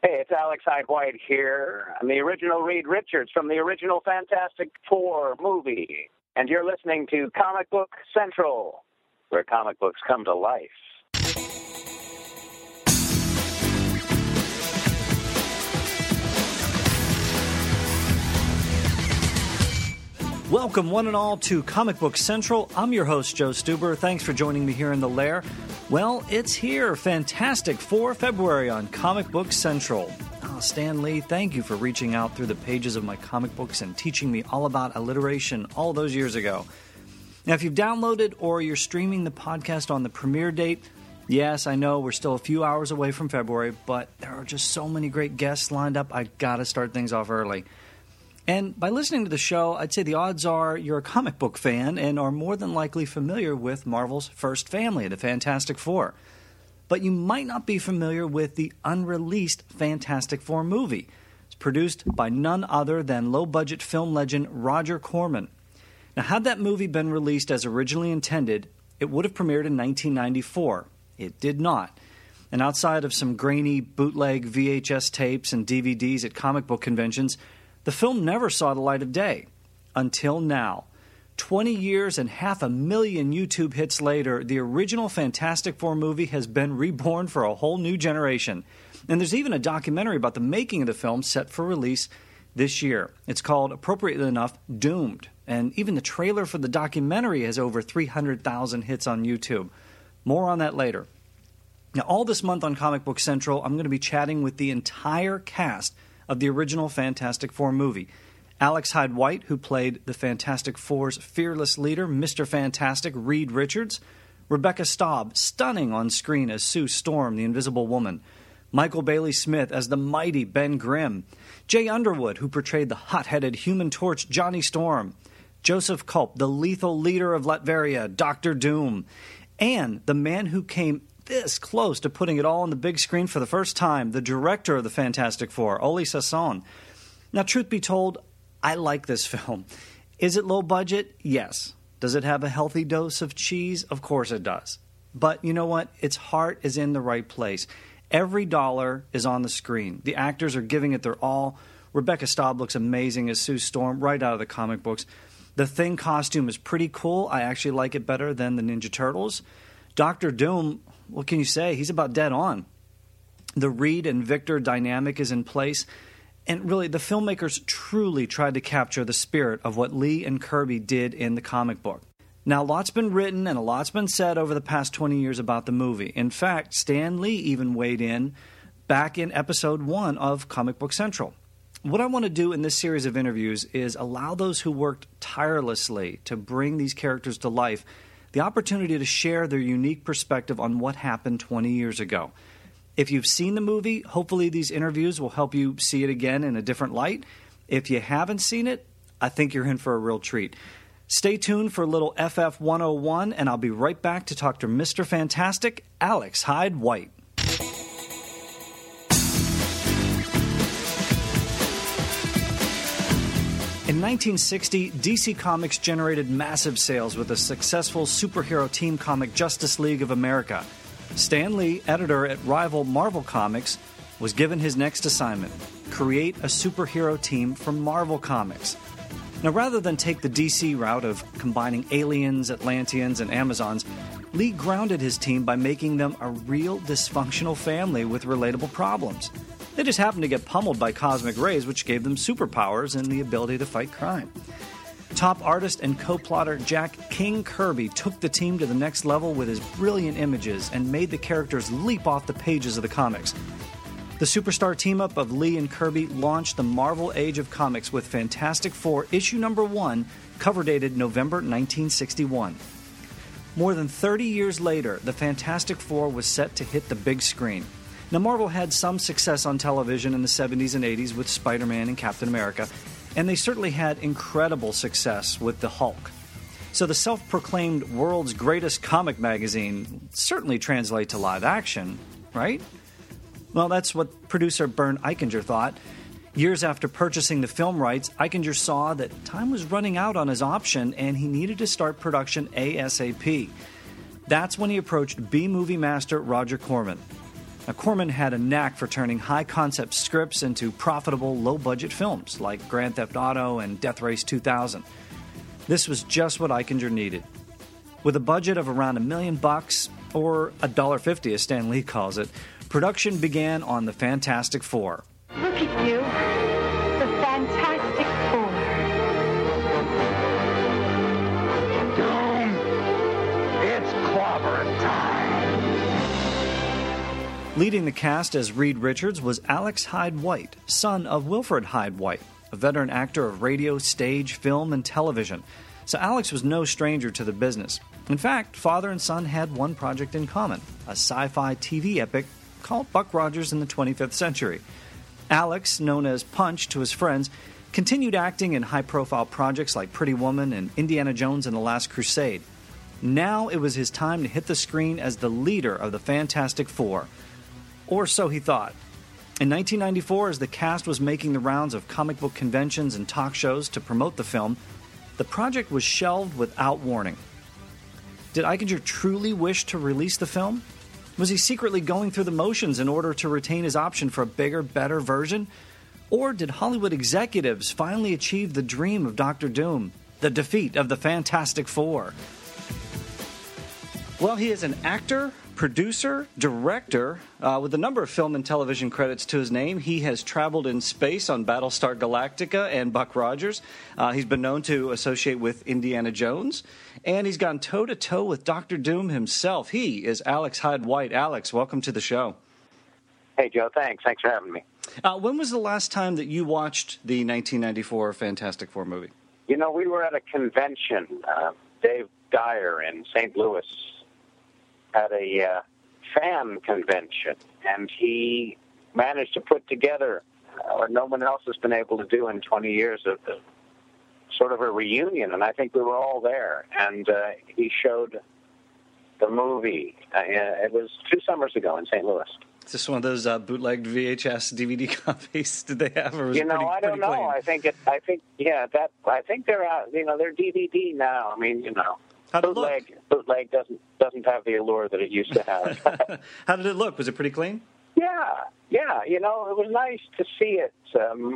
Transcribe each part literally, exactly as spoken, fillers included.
Hey, it's Alex Hyde White here. I'm the original Reed Richards from the original Fantastic Four movie. And you're listening to Comic Book Central, where comic books come to life. Welcome, one and all, to Comic Book Central. I'm your host, Joe Stuber. Thanks for joining me here in the lair. Well, it's here, Fantastic Four February on Comic Book Central. Oh, Stan Lee, thank you for reaching out through the pages of my comic books and teaching me all about alliteration all those years ago. Now, if you've downloaded or you're streaming the podcast on the premiere date, yes, I know we're still a few hours away from February, but there are just so many great guests lined up, I gotta start things off early. And by listening to the show, I'd say the odds are you're a comic book fan and are more than likely familiar with Marvel's first family, the Fantastic Four. But you might not be familiar with the unreleased Fantastic Four movie. It's produced by none other than low-budget film legend Roger Corman. Now, had that movie been released as originally intended, it would have premiered in nineteen ninety-four. It did not. And outside of some grainy bootleg V H S tapes and D V Ds at comic book conventions, the film never saw the light of day. Until now. twenty years and half a million YouTube hits later, the original Fantastic Four movie has been reborn for a whole new generation. And there's even a documentary about the making of the film set for release this year. It's called, appropriately enough, Doomed. And even the trailer for the documentary has over three hundred thousand hits on YouTube. More on that later. Now, all this month on Comic Book Central, I'm going to be chatting with the entire cast of the original Fantastic Four movie. Alex Hyde White, who played the Fantastic Four's fearless leader, Mister Fantastic, Reed Richards. Rebecca Staub, stunning on screen as Sue Storm, the Invisible Woman. Michael Bailey Smith as the mighty Ben Grimm. Jay Underwood, who portrayed the hot-headed Human Torch, Johnny Storm. Joseph Culp, the lethal leader of Latveria, Doctor Doom. And the man who came this close to putting it all on the big screen for the first time, the director of the Fantastic Four, Oli Sasson. Now, truth be told, I like this film. Is it low budget? Yes. Does it have a healthy dose of cheese? Of course it does. But you know what? Its heart is in the right place. Every dollar is on the screen. The actors are giving it their all. Rebecca Staub looks amazing as Sue Storm, right out of the comic books. The Thing costume is pretty cool. I actually like it better than the Ninja Turtles. Doctor Doom, what can you say? He's about dead on. The Reed and Victor dynamic is in place. And really, the filmmakers truly tried to capture the spirit of what Lee and Kirby did in the comic book. Now, a lot's been written and a lot's been said over the past twenty years about the movie. In fact, Stan Lee even weighed in back in episode one of Comic Book Central. What I want to do in this series of interviews is allow those who worked tirelessly to bring these characters to life the opportunity to share their unique perspective on what happened twenty years ago. If you've seen the movie, hopefully these interviews will help you see it again in a different light. If you haven't seen it, I think you're in for a real treat. Stay tuned for a little F F one oh one, and I'll be right back to talk to Mister Fantastic, Alex Hyde White. In nineteen sixty, D C Comics generated massive sales with the successful superhero team comic Justice League of America. Stan Lee, editor at rival Marvel Comics, was given his next assignment: create a superhero team from Marvel Comics. Now, rather than take the D C route of combining aliens, Atlanteans, and Amazons, Lee grounded his team by making them a real dysfunctional family with relatable problems. They just happened to get pummeled by cosmic rays, which gave them superpowers and the ability to fight crime. Top artist and co-plotter Jack King Kirby took the team to the next level with his brilliant images and made the characters leap off the pages of the comics. The superstar team-up of Lee and Kirby launched the Marvel Age of Comics with Fantastic Four issue number one, cover dated November nineteen sixty-one. More than thirty years later, the Fantastic Four was set to hit the big screen. Now, Marvel had some success on television in the seventies and eighties with Spider-Man and Captain America, and they certainly had incredible success with the Hulk. So the self-proclaimed world's greatest comic magazine certainly translate to live action, right? Well, that's what producer Bernd Eichinger thought. Years after purchasing the film rights, Eichinger saw that time was running out on his option and he needed to start production ASAP. That's when he approached B-movie master Roger Corman. Now, Corman had a knack for turning high-concept scripts into profitable, low-budget films like Grand Theft Auto and Death Race two thousand. This was just what Eichinger needed. With a budget of around a million bucks, or a dollar fifty as Stan Lee calls it, production began on The Fantastic Four. Look at you, the Fantastic Four. Doom, it's clobbering time. Leading the cast as Reed Richards was Alex Hyde White, son of Wilfred Hyde White, a veteran actor of radio, stage, film, and television. So Alex was no stranger to the business. In fact, father and son had one project in common, a sci-fi T V epic called Buck Rogers in the twenty-fifth Century. Alex, known as Punch to his friends, continued acting in high-profile projects like Pretty Woman and Indiana Jones and the Last Crusade. Now it was his time to hit the screen as the leader of the Fantastic Four. Or so he thought. In nineteen ninety-four, as the cast was making the rounds of comic book conventions and talk shows to promote the film, the project was shelved without warning. Did Eichinger truly wish to release the film? Was he secretly going through the motions in order to retain his option for a bigger, better version? Or did Hollywood executives finally achieve the dream of Doctor Doom, the defeat of the Fantastic Four? Well, he is an actor, producer, director, uh, with a number of film and television credits to his name. He has traveled in space on Battlestar Galactica and Buck Rogers. Uh, he's been known to associate with Indiana Jones, and he's gone toe-to-toe with Doctor Doom himself. He is Alex Hyde White. Alex, welcome to the show. Hey, Joe, thanks. Thanks for having me. Uh, when was the last time that you watched the nineteen ninety-four Fantastic Four movie? You know, we were at a convention. Uh, Dave Dyer in Saint Louis at a uh, fan convention, and he managed to put together uh, what no one else has been able to do in twenty years of the, sort of a reunion, and I think we were all there, and uh, he showed the movie. Uh, it was two summers ago in Saint Louis. Is this one of those uh, bootlegged V H S D V D copies did they have? Or was you know, it pretty, I don't know. clean? I think it. I think yeah. That I think they're out. You know, they're D V D now. I mean, you know, How'd it look? bootleg bootleg doesn't doesn't have the allure that it used to have. How did it look? Was it pretty clean? yeah, yeah. You know, it was nice to see it um,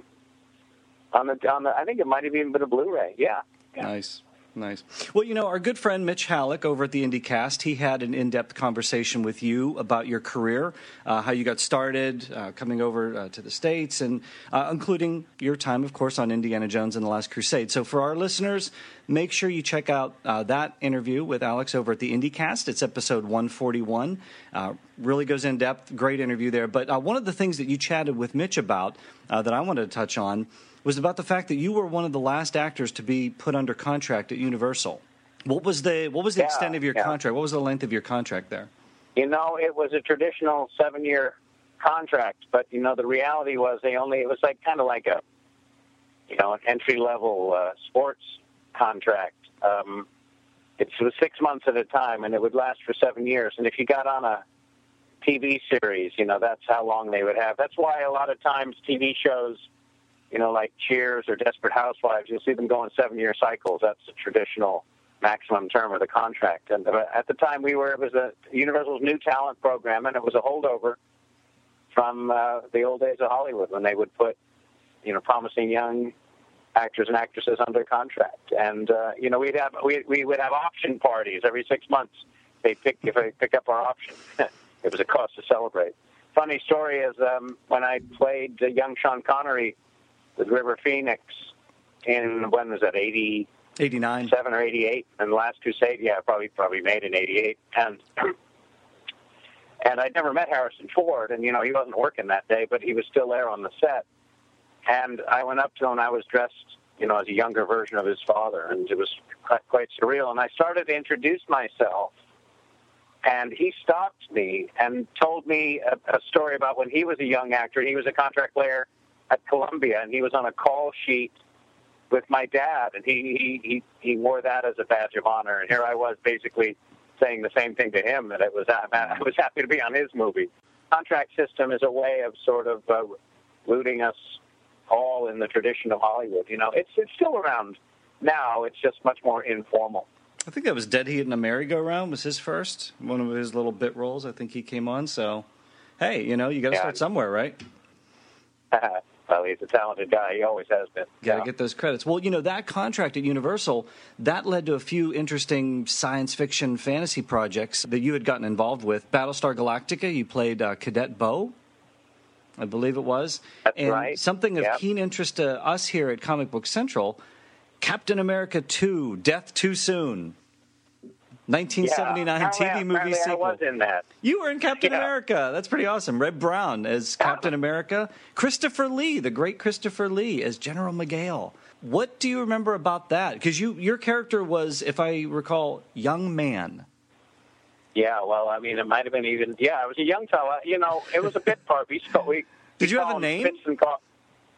on the on the. I think it might have even been a Blu-ray. Yeah. yeah. Nice. Nice. Well, you know, our good friend Mitch Halleck over at the IndieCast, he had an in-depth conversation with you about your career, uh, how you got started, uh, coming over uh, to the States, and uh, including your time, of course, on Indiana Jones and the Last Crusade. So for our listeners, make sure you check out uh, that interview with Alex over at the IndieCast. It's episode one forty-one. Uh, really goes in depth. Great interview there. But uh, one of the things that you chatted with Mitch about uh, that I wanted to touch on was about the fact that you were one of the last actors to be put under contract at Universal. What was the what was the Yeah, extent of your yeah. contract? What was the length of your contract there? You know, it was a traditional seven-year contract, but you know, the reality was they only. It was like kind of like a, you know, an entry-level uh, sports contract. Um, it was six months at a time, and it would last for seven years. And if you got on a T V series, you know, that's how long they would have. That's why a lot of times T V shows, you know, like Cheers or Desperate Housewives, you'll see them go in seven-year cycles. That's the traditional maximum term of the contract. And at the time we were, it was a Universal's new talent program, and it was a holdover from uh, the old days of Hollywood when they would put, you know, promising young actors and actresses under contract. And, uh, you know, we'd have, we, we would have option parties every six months. They'd pick, if they pick up our option. It was a cause to celebrate. Funny story is um, when I played uh, young Sean Connery with River Phoenix in, when was that, eighty, eighty-nine seven or eighty-eight, and the Last Crusade, yeah, probably probably made in eighty-eight, and and I'd never met Harrison Ford, and, you know, he wasn't working that day, but he was still there on the set, and I went up to him, and I was dressed, you know, as a younger version of his father, and it was quite, quite surreal, and I started to introduce myself, and he stopped me and told me a, a story about when he was a young actor. He was a contract player at Columbia, and he was on a call sheet with my dad, and he, he, he, he wore that as a badge of honor. And here I was basically saying the same thing to him, that it was I was happy to be on his movie. Contract system is a way of sort of uh, rooting us all in the tradition of Hollywood. You know, it's it's still around now. It's just much more informal. I think that was Dead Heat in a Merry-Go-Round was his first, one of his little bit roles. I think he came on, so hey, you know, you got to Yeah. start somewhere, right? Well, he's a talented guy. He always has been. Got to Yeah. get those credits. Well, you know, that contract at Universal, that led to a few interesting science fiction fantasy projects that you had gotten involved with. Battlestar Galactica, you played uh, Cadet Bo, I believe it was. That's and right. something of Yep. keen interest to us here at Comic Book Central, Captain America two, Death Too Soon. nineteen seventy-nine yeah. T V Apparently- movie apparently sequel. I was in that. You were in Captain Yeah. America. That's pretty awesome. Red Brown as Captain America. Christopher Lee, the great Christopher Lee, as General McGale. What do you remember about that? Because you, your character was, if I recall, young man. Yeah, well, I mean, it might have been even. Yeah, I was a young fella. You know, it was a bit part. We, we, Did we you have call a him name? Spits and Coughs.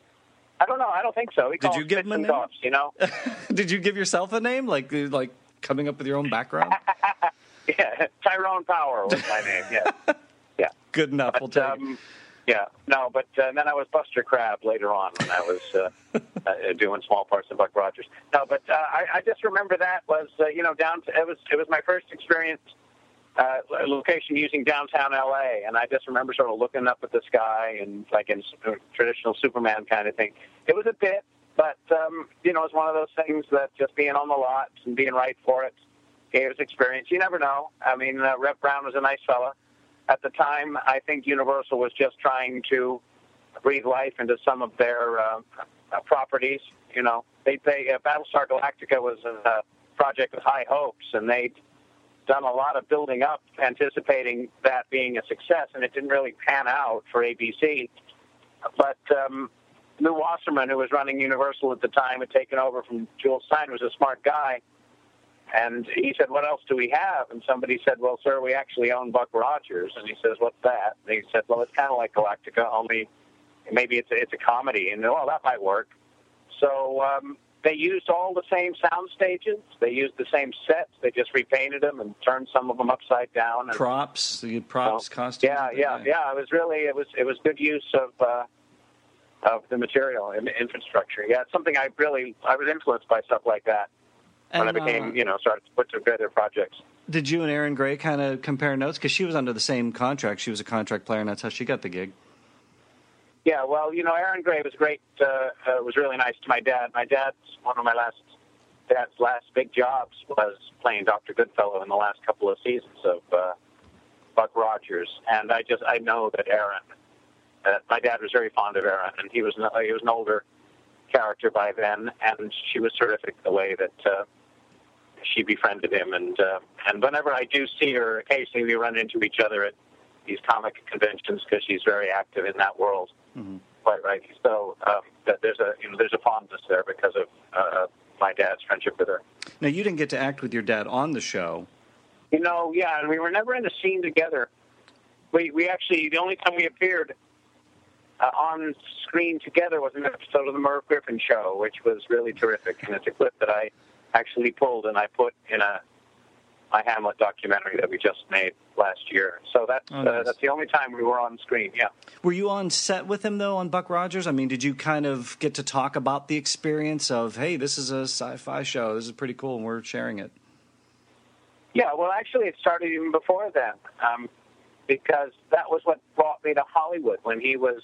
I don't know. I don't think so. We Did call you him give Spits him a and name? Coughs, you know? Did you give yourself a name, like like coming up with your own background? Yeah, Tyrone Power was my name. Yeah, yeah. Good enough. We'll take it. Um, yeah, no, but uh, then I was Buster Crabbe later on when I was uh, uh, doing small parts of Buck Rogers. No, but uh, I, I just remember that was uh, you know down. To, it was it was my first experience uh, location using downtown L A, and I just remember sort of looking up at the sky and like in uh, traditional Superman kind of thing. It was a bit, but um, you know, it's one of those things that just being on the lot and being right for it gave us experience. You never know. I mean, uh, Rep Brown was a nice fella. At the time, I think Universal was just trying to breathe life into some of their uh, uh, properties. You know, they, they uh, Battlestar Galactica was a uh, project with high hopes, and they'd done a lot of building up, anticipating that being a success, and it didn't really pan out for A B C. But um, Lou Wasserman, who was running Universal at the time, had taken over from Jules Stein, was a smart guy. And he said, what else do we have? And somebody said, well, sir, we actually own Buck Rogers. And he says, what's that? And he said, well, it's kind of like Galactica, only maybe it's a, it's a comedy. And, well, that might work. So um, they used all the same sound stages. They used the same sets. They just repainted them and turned some of them upside down. And, props, the props, so, costumes. Yeah, yeah, yeah. It was really, it was it was good use of uh, of the material and the infrastructure. Yeah, it's something I really, I was influenced by stuff like that. When And, I became, uh, you know, started to put together projects. Did you and Erin Gray kind of compare notes? Because she was under the same contract. She was a contract player, and that's how she got the gig. Yeah, well, you know, Erin Gray was great. Uh, uh, was really nice to my dad. My dad's one of my last dad's last big jobs was playing Doctor Goodfellow in the last couple of seasons of uh, Buck Rogers, and I just I know that Erin. Uh, my dad was very fond of Erin, and he was an, he was an older character by then, and she was terrific the way that. Uh, She befriended him, and uh, and whenever I do see her, occasionally we run into each other at these comic conventions because she's very active in that world. Mm-hmm. Quite right. So um, that there's a you know there's a fondness there because of uh, my dad's friendship with her. Now, you didn't get to act with your dad on the show. You know, yeah, and we were never in a scene together. We we actually the only time we appeared uh, on screen together was an episode of the Merv Griffin Show, which was really terrific, and it's a clip that I. actually pulled and I put in a my Hamlet documentary that we just made last year. So that's oh, nice. uh, that's the only time we were on screen. Yeah. Were you on set with him though on Buck Rogers? I mean, did you kind of get to talk about the experience of, hey, this is a sci-fi show, this is pretty cool, and we're sharing it? Yeah. Well, actually, it started even before then, um, because that was what brought me to Hollywood when he was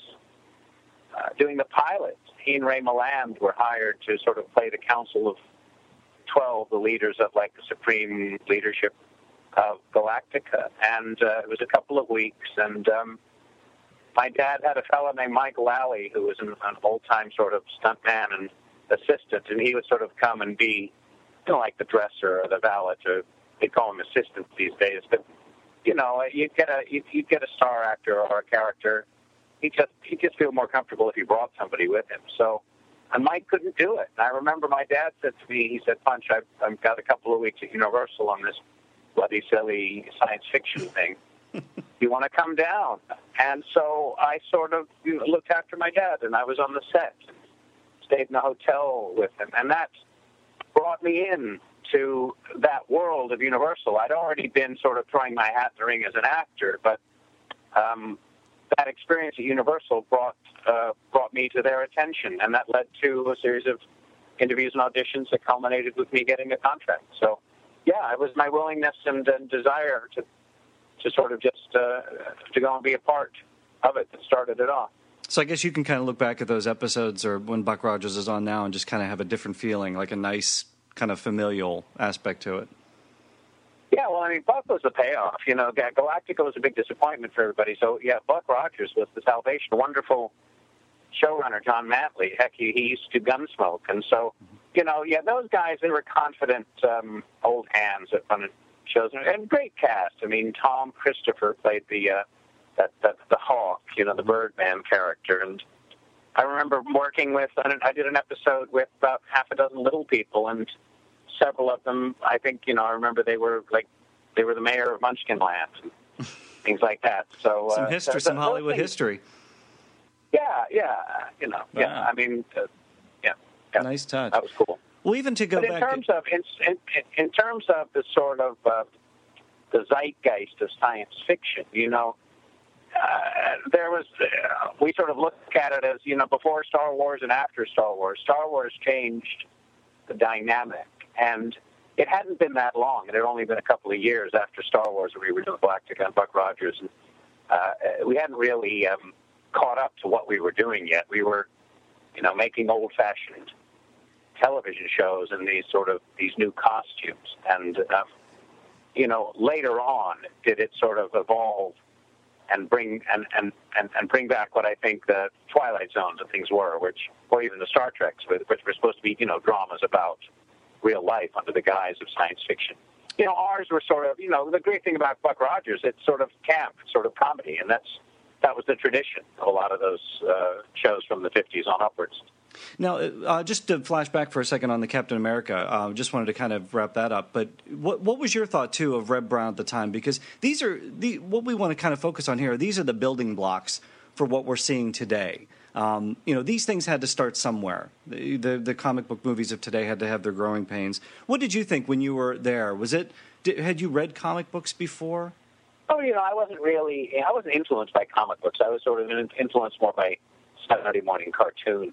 uh, doing the pilot. He and Ray Milland were hired to sort of play the council of twelve, the leaders of like the supreme leadership of Galactica, and uh, it was a couple of weeks. And um, my dad had a fellow named Mike Lally, who was an, an old-time sort of stuntman and assistant, and he would sort of come and be, you know, like the dresser or the valet, or they call him assistant these days. But you know, you'd get a you'd, you'd get a star actor or a character. He just he just feel more comfortable if you brought somebody with him. So. And Mike couldn't do it. And I remember my dad said to me, he said, Punch, I've, I've got a couple of weeks at Universal on this bloody, silly science fiction thing. You want to come down? And so I sort of you know, looked after my dad, and I was on the set, stayed in a hotel with him. And that brought me in to that world of Universal. I'd already been sort of throwing my hat in the ring as an actor, but um, that experience at Universal brought uh, brought me to their attention, and that led to a series of interviews and auditions that culminated with me getting a contract. So, yeah, it was my willingness and, and desire to to sort of just uh, to go and be a part of it that started it off. So I guess you can kind of look back at those episodes or when Buck Rogers is on now and just kind of have a different feeling, like a nice kind of familial aspect to it. Yeah, well, I mean, Buck was the payoff. You know, Galactica was a big disappointment for everybody. So, yeah, Buck Rogers was the salvation. A wonderful showrunner, John Mantley. Heck, he, he used to do Gunsmoke. And so, you know, yeah, those guys, they were confident um, old hands at running shows. And great cast. I mean, Tom Christopher played the uh, that, that the Hawk, you know, the Birdman character. And I remember working with, I did an episode with about half a dozen little people, and several of them, I think, you know, I remember they were like, they were the mayor of Munchkinland and things like that. So some uh, history, so, some so Hollywood things, history. Yeah, yeah, you know, wow. yeah. I mean, uh, yeah, yeah, nice touch. That was cool. Well, even to go but in back terms to... of in, in, in terms of the sort of uh, the zeitgeist of science fiction, you know, uh, there was uh, we sort of look at it as, you know, before Star Wars and after Star Wars. Star Wars changed the dynamic, and it hadn't been that long. It had only been a couple of years after Star Wars where we were doing Galactica and Buck Rogers, and uh, we hadn't really um, caught up to what we were doing yet. We were, you know, making old-fashioned television shows in these sort of these new costumes, and um, you know, later on did it sort of evolve and bring and, and, and, and bring back what I think the Twilight Zones and things were, which or even the Star Treks, which were supposed to be, you know, dramas about real life under the guise of science fiction. You know, ours were sort of, you know, the great thing about Buck Rogers, it's sort of camp, sort of comedy, and that's that was the tradition of a lot of those uh, shows from the fifties on upwards. Now, uh, just to flash back for a second on the Captain America, uh, just wanted to kind of wrap that up. But what what was your thought, too, of Reb Brown at the time? Because these are the what we want to kind of focus on here. These are the building blocks for what we're seeing today. Um, you know, these things had to start somewhere. The, the the comic book movies of today had to have their growing pains. What did you think when you were there? Was it did, had you read comic books before? Oh, you know, I wasn't really, I wasn't influenced by comic books. I was sort of influenced more by Saturday morning cartoons.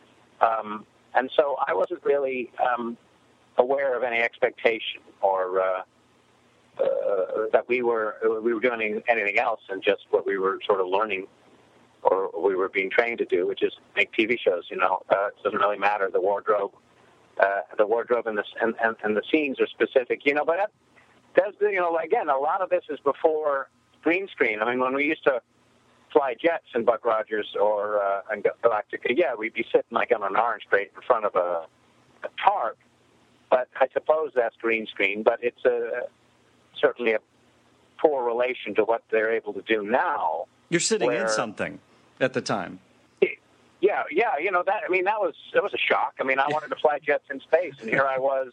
Um, and so I wasn't really um, aware of any expectation or uh, uh, that we were we were doing anything else than just what we were sort of learning or we were being trained to do, which is make T V shows. You know, uh, it doesn't really matter. The wardrobe, uh, the wardrobe and the and, and, and the scenes are specific. You know, but that, that's you know, again, a lot of this is before green screen. I mean, when we used to fly jets in Buck Rogers or uh, in Galactica, yeah, we'd be sitting like on an orange crate in front of a, a tarp. But I suppose that's green screen. But it's a, certainly a poor relation to what they're able to do now. You're sitting where, in something at the time. Yeah, yeah, you know that. I mean, that was that was a shock. I mean, I wanted to fly jets in space, and here I was.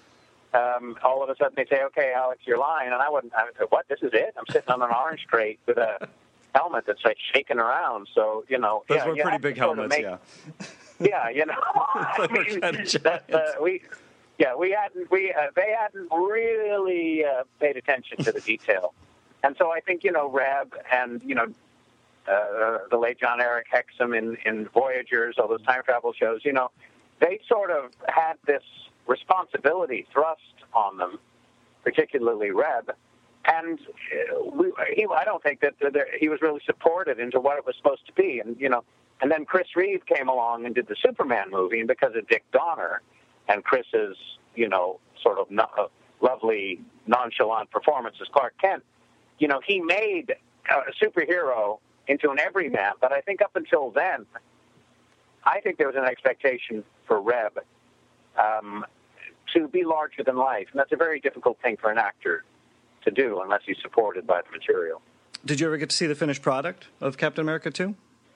Um, all of a sudden, they say, "Okay, Alex, you're lying," and I wouldn't. I would say, "What? This is it? I'm sitting on an orange crate with a helmet that's like shaking around." So you know, those yeah, were pretty big helmets, make, yeah. Yeah, you know, I mean, that, uh, we, yeah, we hadn't, we, uh, they hadn't really uh, paid attention to the detail, and so I think you know, Reb and you know, uh, the late John Eric Hexum in in Voyagers, all those time travel shows, you know, they sort of had this responsibility thrust on them, particularly Reb. And we, he, I don't think that there, he was really supported into what it was supposed to be. And, you know, and then Chris Reeve came along and did the Superman movie, and because of Dick Donner and Chris's, you know, sort of no, uh, lovely, nonchalant performance as Clark Kent, you know, he made a superhero into an everyman. But I think up until then, I think there was an expectation for Reb um, to be larger than life. And that's a very difficult thing for an actor to do unless he's supported by the material. Did you ever get to see the finished product of Captain America two?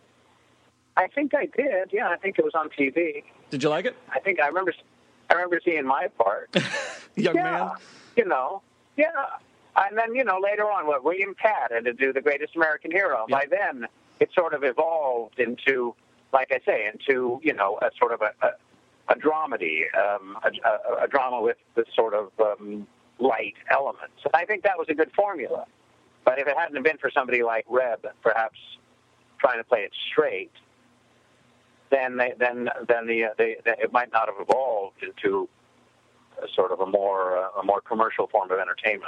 I think I did. Yeah, I think it was on T V. Did you like it? I think I remember. I remember seeing my part. Young yeah, man. You know. Yeah. And then you know later on, what William Catt had to do the Greatest American Hero. Yeah. By then, it sort of evolved into, like I say, into you know a sort of a a, a dramedy, um, a, a, a drama with this sort of um, light elements. And I think that was a good formula. But if it hadn't been for somebody like Reb, perhaps trying to play it straight, then they, then then the, they, they, it might not have evolved into a sort of a more uh, a more commercial form of entertainment.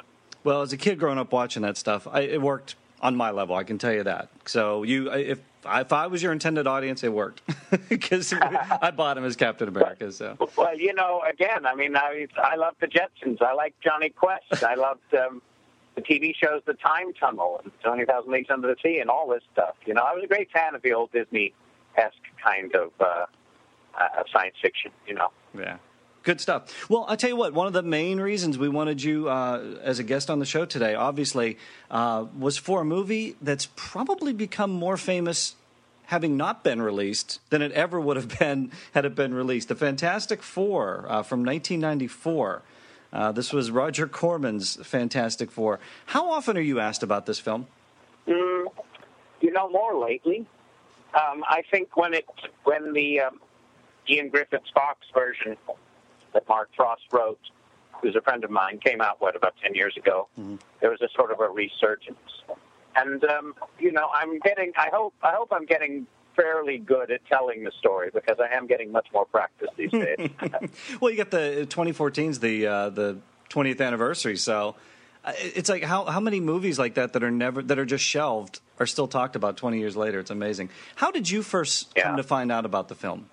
Well, as a kid growing up watching that stuff, I, it worked on my level. I can tell you that. So you, if if I was your intended audience, it worked because I bought him as Captain America. So well, you know, again, I mean, I I loved the Jetsons. I liked Johnny Quest. I loved um, the T V shows, The Time Tunnel, and twenty thousand Leagues Under the Sea, and all this stuff. You know, I was a great fan of the old Disney-esque kind of uh, uh, science fiction. You know. Yeah. Good stuff. Well, I'll tell you what, one of the main reasons we wanted you uh, as a guest on the show today, obviously, uh, was for a movie that's probably become more famous having not been released than it ever would have been had it been released. The Fantastic Four uh, from nineteen ninety-four. Uh, this was Roger Corman's Fantastic Four. How often are you asked about this film? Mm, you know, more lately. Um, I think when it when the um, Ian Griffith's Fox version that Mark Frost wrote, who's a friend of mine, came out, what, about ten years ago. Mm-hmm. There was a sort of a resurgence. And, um, you know, I'm getting, I hope, I hope I'm getting fairly good at telling the story because I am getting much more practice these days. Well, you got the twenty fourteen's the, uh, the twentieth anniversary. So it's like how, how many movies like that that are never, that are just shelved are still talked about twenty years later. It's amazing. How did you first yeah. come to find out about the film?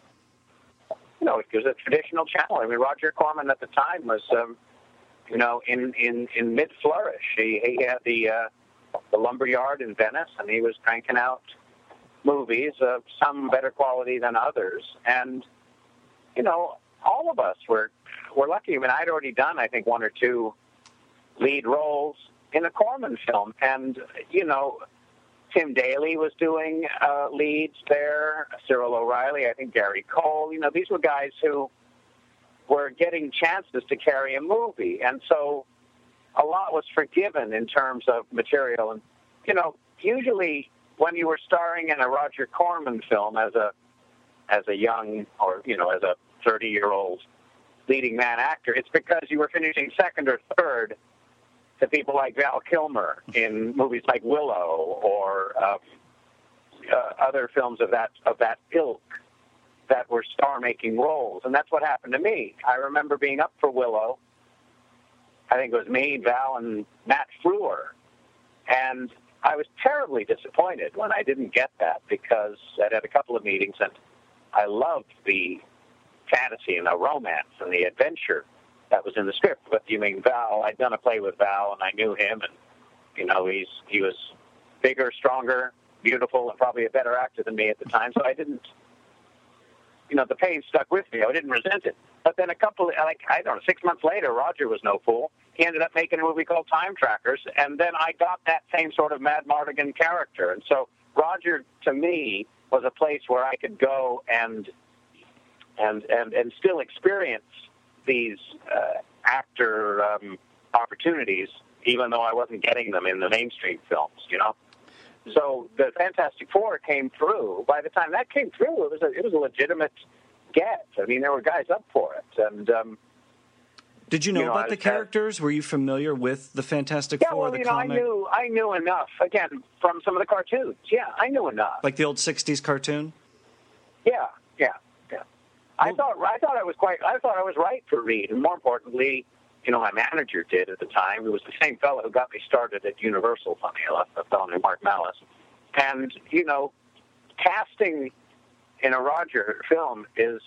You know, it was a traditional channel. I mean, Roger Corman at the time was, um, you know, in, in, in mid-flourish. He, he had the uh, the Lumberyard in Venice, and he was cranking out movies, uh, some better quality than others. And, you know, all of us were, were lucky. I mean, I'd already done, I think, one or two lead roles in a Corman film. And, you know, Tim Daly was doing uh, leads there, Cyril O'Reilly, I think Gary Cole. You know, these were guys who were getting chances to carry a movie. And so a lot was forgiven in terms of material. And, you know, usually when you were starring in a Roger Corman film as a as a young or, you know, as a thirty-year-old leading man actor, it's because you were finishing second or third to people like Val Kilmer in movies like Willow or uh, uh, other films of that of that ilk that were star-making roles. And that's what happened to me. I remember being up for Willow. I think it was me, Val, and Matt Frewer. And I was terribly disappointed when I didn't get that because I'd had a couple of meetings and I loved the fantasy and the romance and the adventure that was in the script. But you mean Val, I'd done a play with Val and I knew him, and you know, he's he was bigger, stronger, beautiful, and probably a better actor than me at the time. So I didn't, you know, the pain stuck with me. I didn't resent it. But then a couple, like, I don't know, six months later, Roger was no fool. He ended up making a movie called Time Trackers, and then I got that same sort of Mad Mardigan character. And so Roger, to me, was a place where I could go and and and, and still experience these uh, actor um, opportunities, even though I wasn't getting them in the mainstream films, you know. So the Fantastic Four came through. By the time that came through, it was a, it was a legitimate get. I mean, there were guys up for it. And um, did you know, you know about the characters? Were you familiar with the Fantastic yeah, Four, well, the you know, comic? I knew, I knew enough, again, from some of the cartoons. Yeah, I knew enough. Like the old sixties cartoon? Yeah, yeah, yeah. Well, I thought I thought I was quite I thought I was right for Reed, and more importantly, you know, my manager did at the time. It was the same fellow who got me started at Universal, funny enough, a fellow named Mark Malice. And, you know, casting in a Roger film is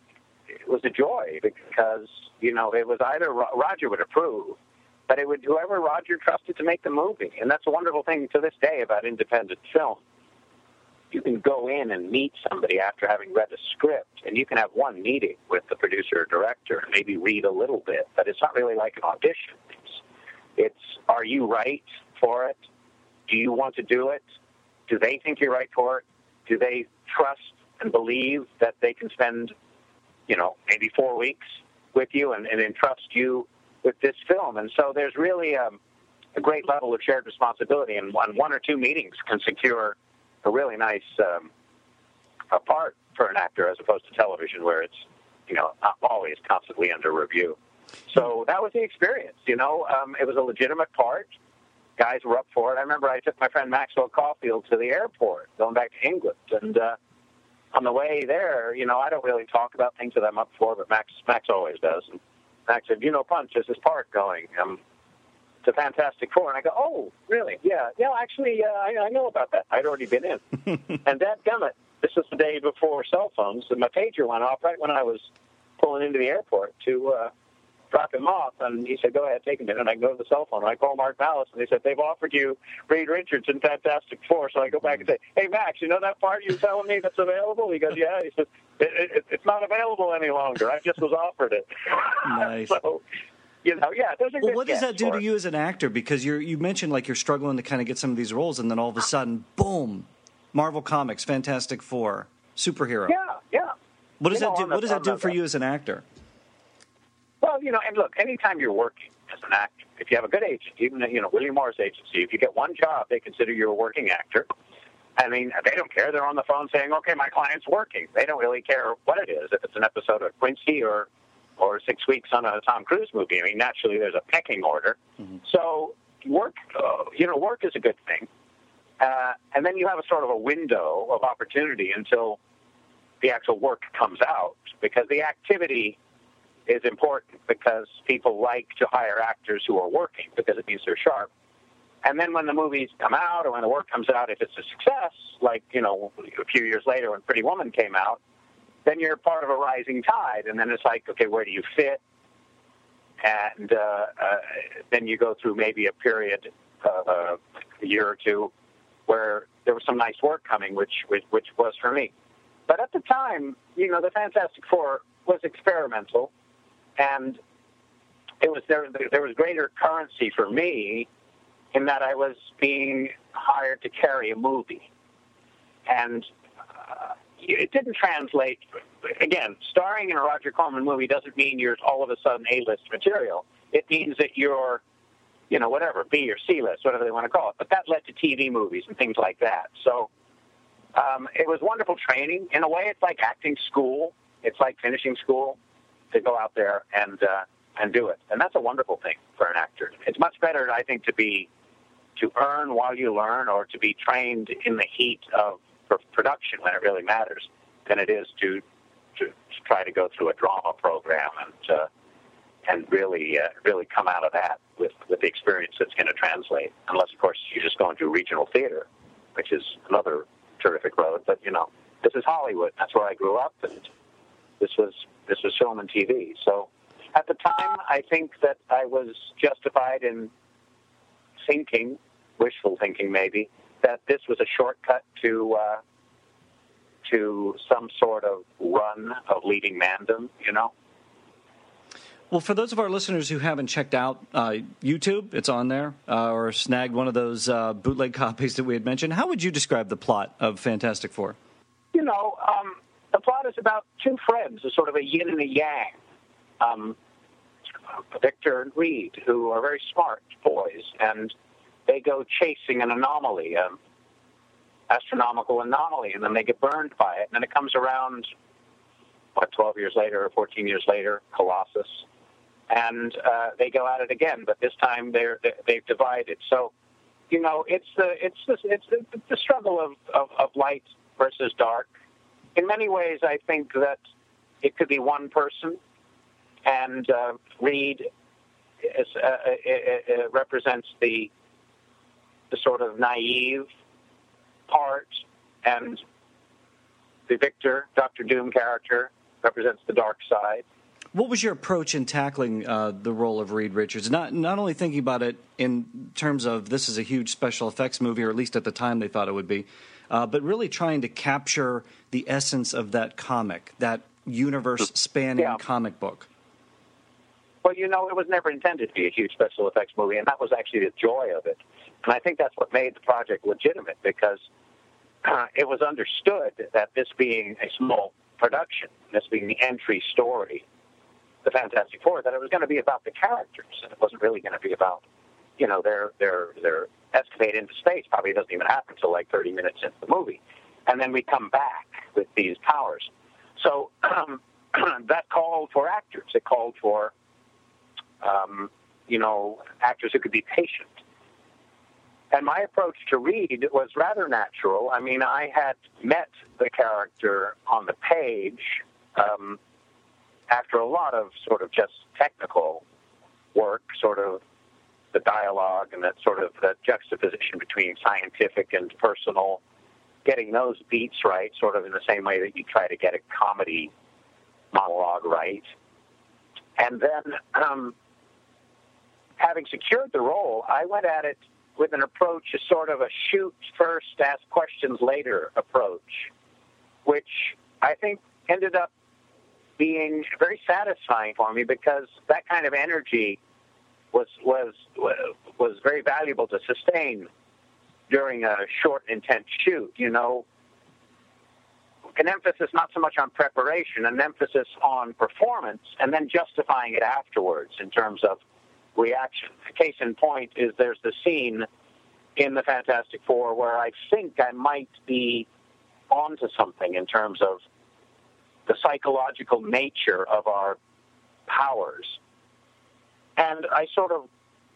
it was a joy because, you know, it was either Roger would approve, but it would whoever Roger trusted to make the movie. And that's a wonderful thing to this day about independent film. You can go in and meet somebody after having read a script, and you can have one meeting with the producer or director and maybe read a little bit, but it's not really like an audition. It's, it's are you right for it? Do you want to do it? Do they think you're right for it? Do they trust and believe that they can spend, you know, maybe four weeks with you and, and entrust you with this film? And so there's really um, a great level of shared responsibility, and one, one or two meetings can secure a really nice um, a part for an actor as opposed to television where it's, you know, always constantly under review. So that was the experience, you know. Um, it was a legitimate part. Guys were up for it. I remember I took my friend Maxwell Caulfield to the airport going back to England. And uh, on the way there, you know, I don't really talk about things that I'm up for, but Max Max always does. And Max said, you know, Punch, is this part going? Um, the Fantastic Four. And I go, oh, really? Yeah. Yeah, actually, uh, I, I know about that. I'd already been in. And dadgummit, this was the day before cell phones, and my pager went off right when I was pulling into the airport to uh, drop him off. And he said, go ahead, take him in. And I go to the cell phone. And I call Mark Malice, and they said, they've offered you Reed Richards in Fantastic Four. So I go back and say, hey, Max, you know that part you were telling me that's available? He goes, yeah. He says, it, it, it's not available any longer. I just was offered it. Nice. So, you know, yeah, there's a Well, good what does that do to it. you as an actor? Because you're, you mentioned like you're struggling to kind of get some of these roles, and then all of a sudden, boom, Marvel Comics, Fantastic Four, superhero. Yeah, yeah. What does You that know, do? on the- What does that on do the- for you as an actor? Well, you know, and look, anytime you're working as an actor, if you have a good agent, even, you know, William Morris Agency, if you get one job, they consider you a working actor. I mean, they don't care. They're on the phone saying, okay, my client's working. They don't really care what it is, if it's an episode of Quincy or or six weeks on a Tom Cruise movie. I mean, naturally, there's a pecking order. Mm-hmm. So work, uh, you know, work is a good thing. Uh, and then you have a sort of a window of opportunity until the actual work comes out, because the activity is important, because people like to hire actors who are working because it means they're sharp. And then when the movies come out or when the work comes out, if it's a success, like, you know, a few years later when Pretty Woman came out, then you're part of a rising tide. And then it's like, okay, where do you fit? And uh, uh, then you go through maybe a period, uh, a year or two, where there was some nice work coming, which, which which was for me. But at the time, you know, the Fantastic Four was experimental, and it was there. There was greater currency for me in that I was being hired to carry a movie, and uh, it didn't translate. Again, starring in a Roger Corman movie doesn't mean you're all of a sudden A-list material. It means that you're, you know, whatever, B or C-list, whatever they want to call it. But that led to T V movies and things like that. So um, it was wonderful training. In a way, it's like acting school. It's like finishing school, to go out there and uh, and do it. And that's a wonderful thing for an actor. It's much better, I think, to be to earn while you learn, or to be trained in the heat of production when it really matters, than it is to to, to try to go through a drama program and uh, and really uh, really come out of that with, with the experience that's going to translate. Unless, of course, you're just going to regional theater, which is another terrific road. But, you know, this is Hollywood. That's where I grew up, and this was this was film and T V. So at the time, I think that I was justified in thinking, wishful thinking maybe, that this was a shortcut to uh, to some sort of run of leading mandem, you know? Well, for those of our listeners who haven't checked out uh, YouTube, it's on there, uh, or snagged one of those uh, bootleg copies that we had mentioned, how would you describe the plot of Fantastic Four? You know, um, the plot is about two friends, a sort of a yin and a yang, um, Victor and Reed, who are very smart boys, and they go chasing an anomaly, an astronomical anomaly, and then they get burned by it, and then it comes around, what, twelve years later or fourteen years later, Colossus, and uh, they go at it again, but this time they're they've divided. So, you know, it's the it's the, it's the, the struggle of, of, of light versus dark. In many ways, I think that it could be one person, and uh, Reed is, uh, it, it represents the the sort of naive part, and the Victor, Doctor Doom character, represents the dark side. What was your approach in tackling uh, the role of Reed Richards? Not not only thinking about it in terms of this is a huge special effects movie, or at least at the time they thought it would be, uh, but really trying to capture the essence of that comic, that universe-spanning yeah. comic book. Well, you know, it was never intended to be a huge special effects movie, and that was actually the joy of it. And I think that's what made the project legitimate, because uh, it was understood that this being a small production, this being the entry story, the Fantastic Four, that it was going to be about the characters, and it wasn't really going to be about, you know, their their their escapade into space. Probably doesn't even happen until like thirty minutes into the movie, and then we come back with these powers. So um, that called for actors. It called for, um, you know, actors who could be patient. And my approach to Reed was rather natural. I mean, I had met the character on the page um, after a lot of sort of just technical work, sort of the dialogue and that sort of that juxtaposition between scientific and personal, getting those beats right, sort of in the same way that you try to get a comedy monologue right. And then, um, having secured the role, I went at it with an approach, a sort of a shoot first, ask questions later approach, which I think ended up being very satisfying for me, because that kind of energy was was was very valuable to sustain during a short, intense shoot. You know, an emphasis not so much on preparation, an emphasis on performance, and then justifying it afterwards in terms of reaction. A case in point is there's the scene in the Fantastic Four where I think I might be onto something in terms of the psychological nature of our powers. And I sort of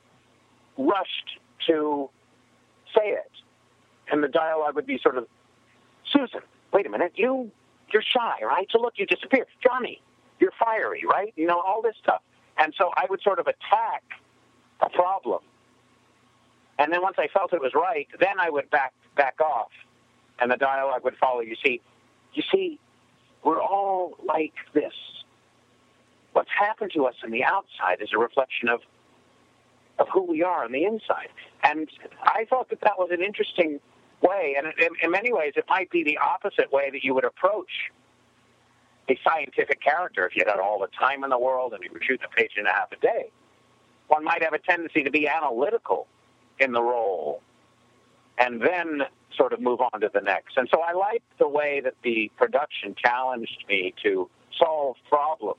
rushed to say it. And the dialogue would be sort of, Susan, wait a minute, you, you're shy, right? So look, you disappear. Johnny, you're fiery, right? You know, all this stuff. And so I would sort of attack a problem. And then once I felt it was right, then I would back back off, and the dialogue would follow. You see, you see, we're all like this. What's happened to us on the outside is a reflection of of who we are on the inside. And I thought that that was an interesting way, and in, in many ways it might be the opposite way that you would approach a scientific character if you had all the time in the world and you were shooting a page and a half a day. One might have a tendency to be analytical in the role and then sort of move on to the next. And so I liked the way that the production challenged me to solve problems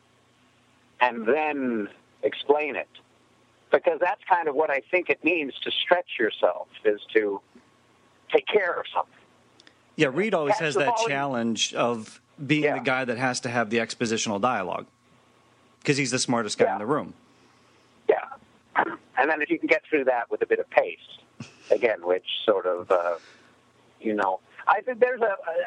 and then explain it, because that's kind of what I think it means to stretch yourself, is to take care of something. Yeah, Reed always Catch has the that ball. challenge of being Yeah. the guy that has to have the expositional dialogue, because he's the smartest guy Yeah. in the room. Yeah. And then if you can get through that with a bit of pace, again, which sort of, uh, you know, I think there's a,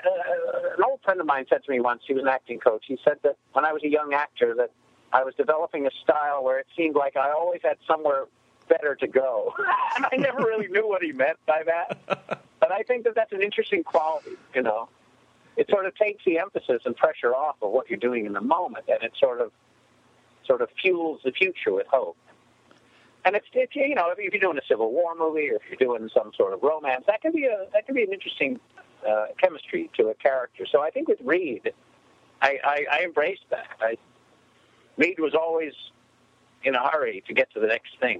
a, an old friend of mine said to me once, he was an acting coach, he said that when I was a young actor that I was developing a style where it seemed like I always had somewhere better to go. And I never really knew what he meant by that. But I think that that's an interesting quality, you know. It sort of takes the emphasis and pressure off of what you're doing in the moment, and it sort of sort of fuels the future with hope. And it's, it's you know, if you're doing a Civil War movie or if you're doing some sort of romance, that can be a that can be an interesting uh, chemistry to a character. So I think with Reed, I, I, I embraced that. I, Reed was always in a hurry to get to the next thing.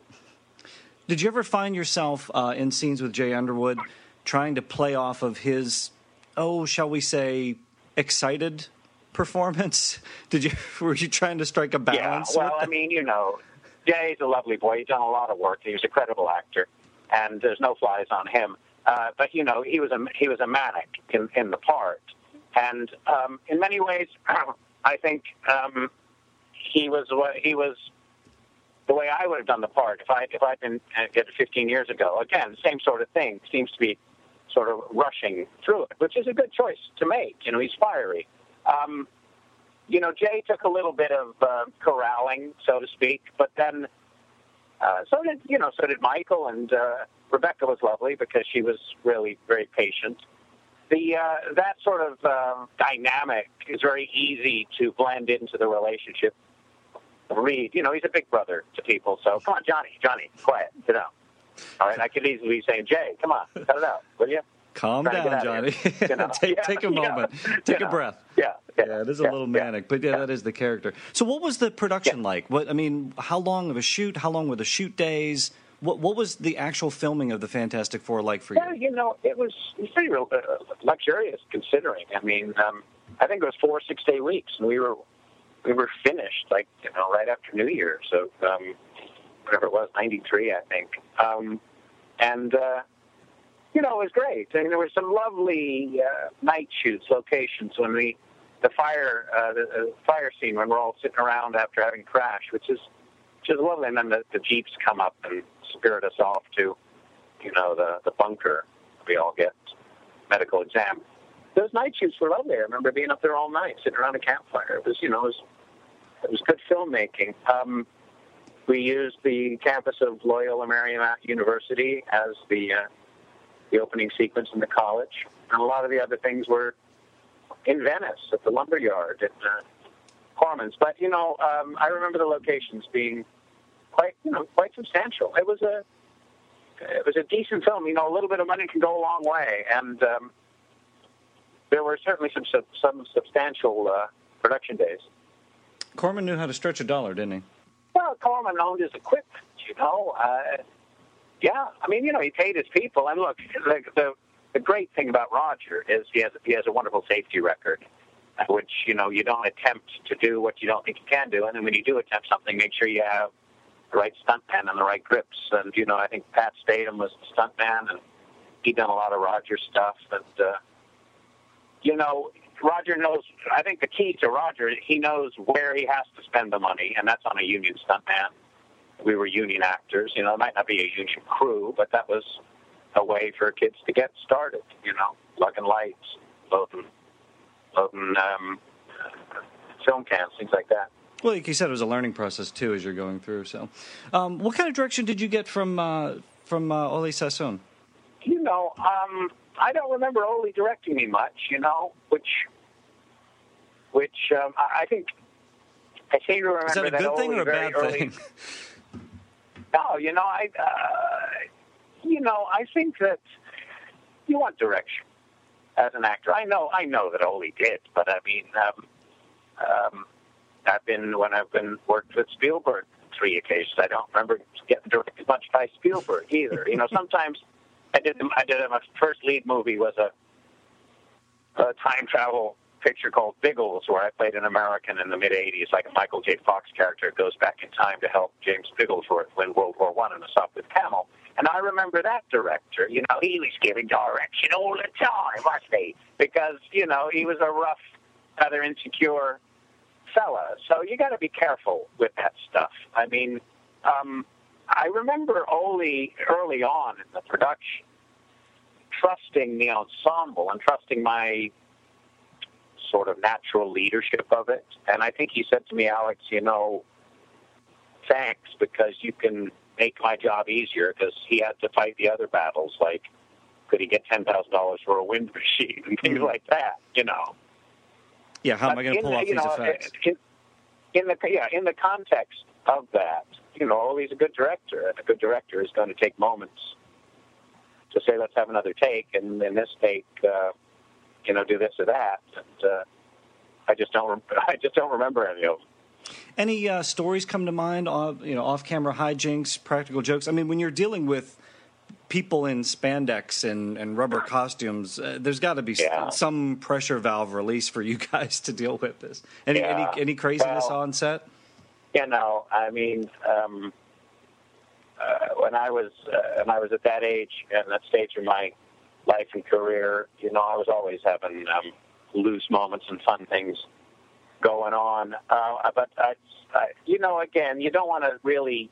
Did you ever find yourself uh, in scenes with Jay Underwood trying to play off of his, oh, shall we say, excited performance? Did you were you trying to strike a balance? Yeah, well, with I mean, you know, Jay's a lovely boy. He's done a lot of work. He was a credible actor, and there's no flies on him. Uh, but you know, he was a he was a manic in, in the part, and um, in many ways, I think um, he was what he was. The way I would have done the part if I if I'd been uh, fifteen years ago. Again, same sort of thing. Seems to be sort of rushing through it, which is a good choice to make. You know, he's fiery. Um, you know, Jay took a little bit of uh, corralling, so to speak, but then uh, so did you know so did Michael, and uh, Rebecca was lovely because she was really very patient. The uh, that sort of uh, dynamic is very easy to blend into the relationship. Reed, you know, he's a big brother to people, so come on, Johnny, Johnny, quiet, sit down. All right, I could easily be saying, Jay, come on, cut it out, will you? Calm Trying to down, get out of Johnny. here, you know? take, Yeah, take a yeah, moment. Take you a know. breath. Yeah, yeah, Yeah, it is a yeah, little yeah, manic, but yeah, yeah. that is the character. So what was the production Yeah. like? What I mean, how long of a shoot? How long were the shoot days? What what was the actual filming of the Fantastic Four like for you? Yeah, you know, it was, it was pretty real, uh, luxurious considering. I mean, um, I think it was four six-day weeks, and we were we were finished, like, you know, right after New Year, so um, whatever it was, ninety-three, I think. Um, and, uh, you know, it was great. I mean, there were some lovely uh, night shoots, locations when we, the fire, uh, the uh, fire scene when we're all sitting around after having crashed, which is, which is lovely. And then the, the Jeeps come up and spirit us off to, you know, the, the bunker. We all get medical exam. Those night shoots were lovely. I remember being up there all night, sitting around a campfire. It was, you know, it was, it was good filmmaking. Um, we used the campus of Loyola Marymount University as the uh, the opening sequence in the college. And a lot of the other things were in Venice at the Lumberyard at uh, Corman's. But, you know, um, I remember the locations being quite, you know, quite substantial. It was a it was a decent film. You know, a little bit of money can go a long way. And um, there were certainly some some substantial uh, production days. Corman knew how to stretch a dollar, didn't he? Well, Corman owned his equipment, you know. Uh, yeah, I mean, you know, he paid his people. And look, the, the the great thing about Roger is he has he has a wonderful safety record, which, you know, you don't attempt to do what you don't think you can do. And then when you do attempt something, make sure you have the right stuntman and the right grips. And, you know, I think Pat Statham was the stuntman, and he'd done a lot of Roger stuff. And, uh, you know, Roger knows, I think the key to Roger, he knows where he has to spend the money, and that's on a union stuntman. We were union actors. You know, it might not be a union crew, but that was a way for kids to get started, you know, lugging lights, loading, loading um, film cans, things like that. Well, like you said, it was a learning process, too, as you're going through. So, um, what kind of direction did you get from uh, from uh, Ole Sassoon? You know, um, I don't remember Ole directing me much, you know, which, which um, I, I think, I seem to remember Is that a good that thing Ole or a bad early, thing? No, you know, I, uh, you know, I think that you want direction as an actor. I know, I know that Ole did, but I mean, um, um, I've been when I've been worked with Spielberg three occasions. I don't remember getting directed much by Spielberg either. You know, sometimes I did. I did my first lead movie was a, a time travel picture called Biggles, where I played an American in the mid eighties, like a Michael J. Fox character who goes back in time to help James Bigglesworth win World War One in a Stop with Camel. And I remember that director. You know, he was giving direction all the time, wasn't he? Because, you know, he was a rough, rather insecure fella. So you got to be careful with that stuff. I mean, um, I remember Ole early on in the production trusting the ensemble and trusting my sort of natural leadership of it. And I think he said to me, Alex, you know, thanks, because you can make my job easier, because he had to fight the other battles, like could he get ten thousand dollars for a wind machine and things mm-hmm. like that, you know. Yeah, how but am I going to pull the, off these know, effects? In, in the yeah, in the context of that, you know, Ole's a good director, and a good director is going to take moments to say, let's have another take, and in this take, uh, you know, do this or that. And uh, I just don't, I just don't remember any of them. Any uh, stories come to mind, uh, you know, off-camera hijinks, practical jokes? I mean, when you're dealing with people in spandex and, and rubber costumes, uh, there's got to be yeah. some pressure valve release for you guys to deal with this. Any yeah. any, any craziness well, on set? You know, I mean, um, uh, when I was uh, when I was at that age and that stage of my life and career, you know, I was always having um, loose moments and fun things going on. Uh, but, I, I, you know, again, you don't want to really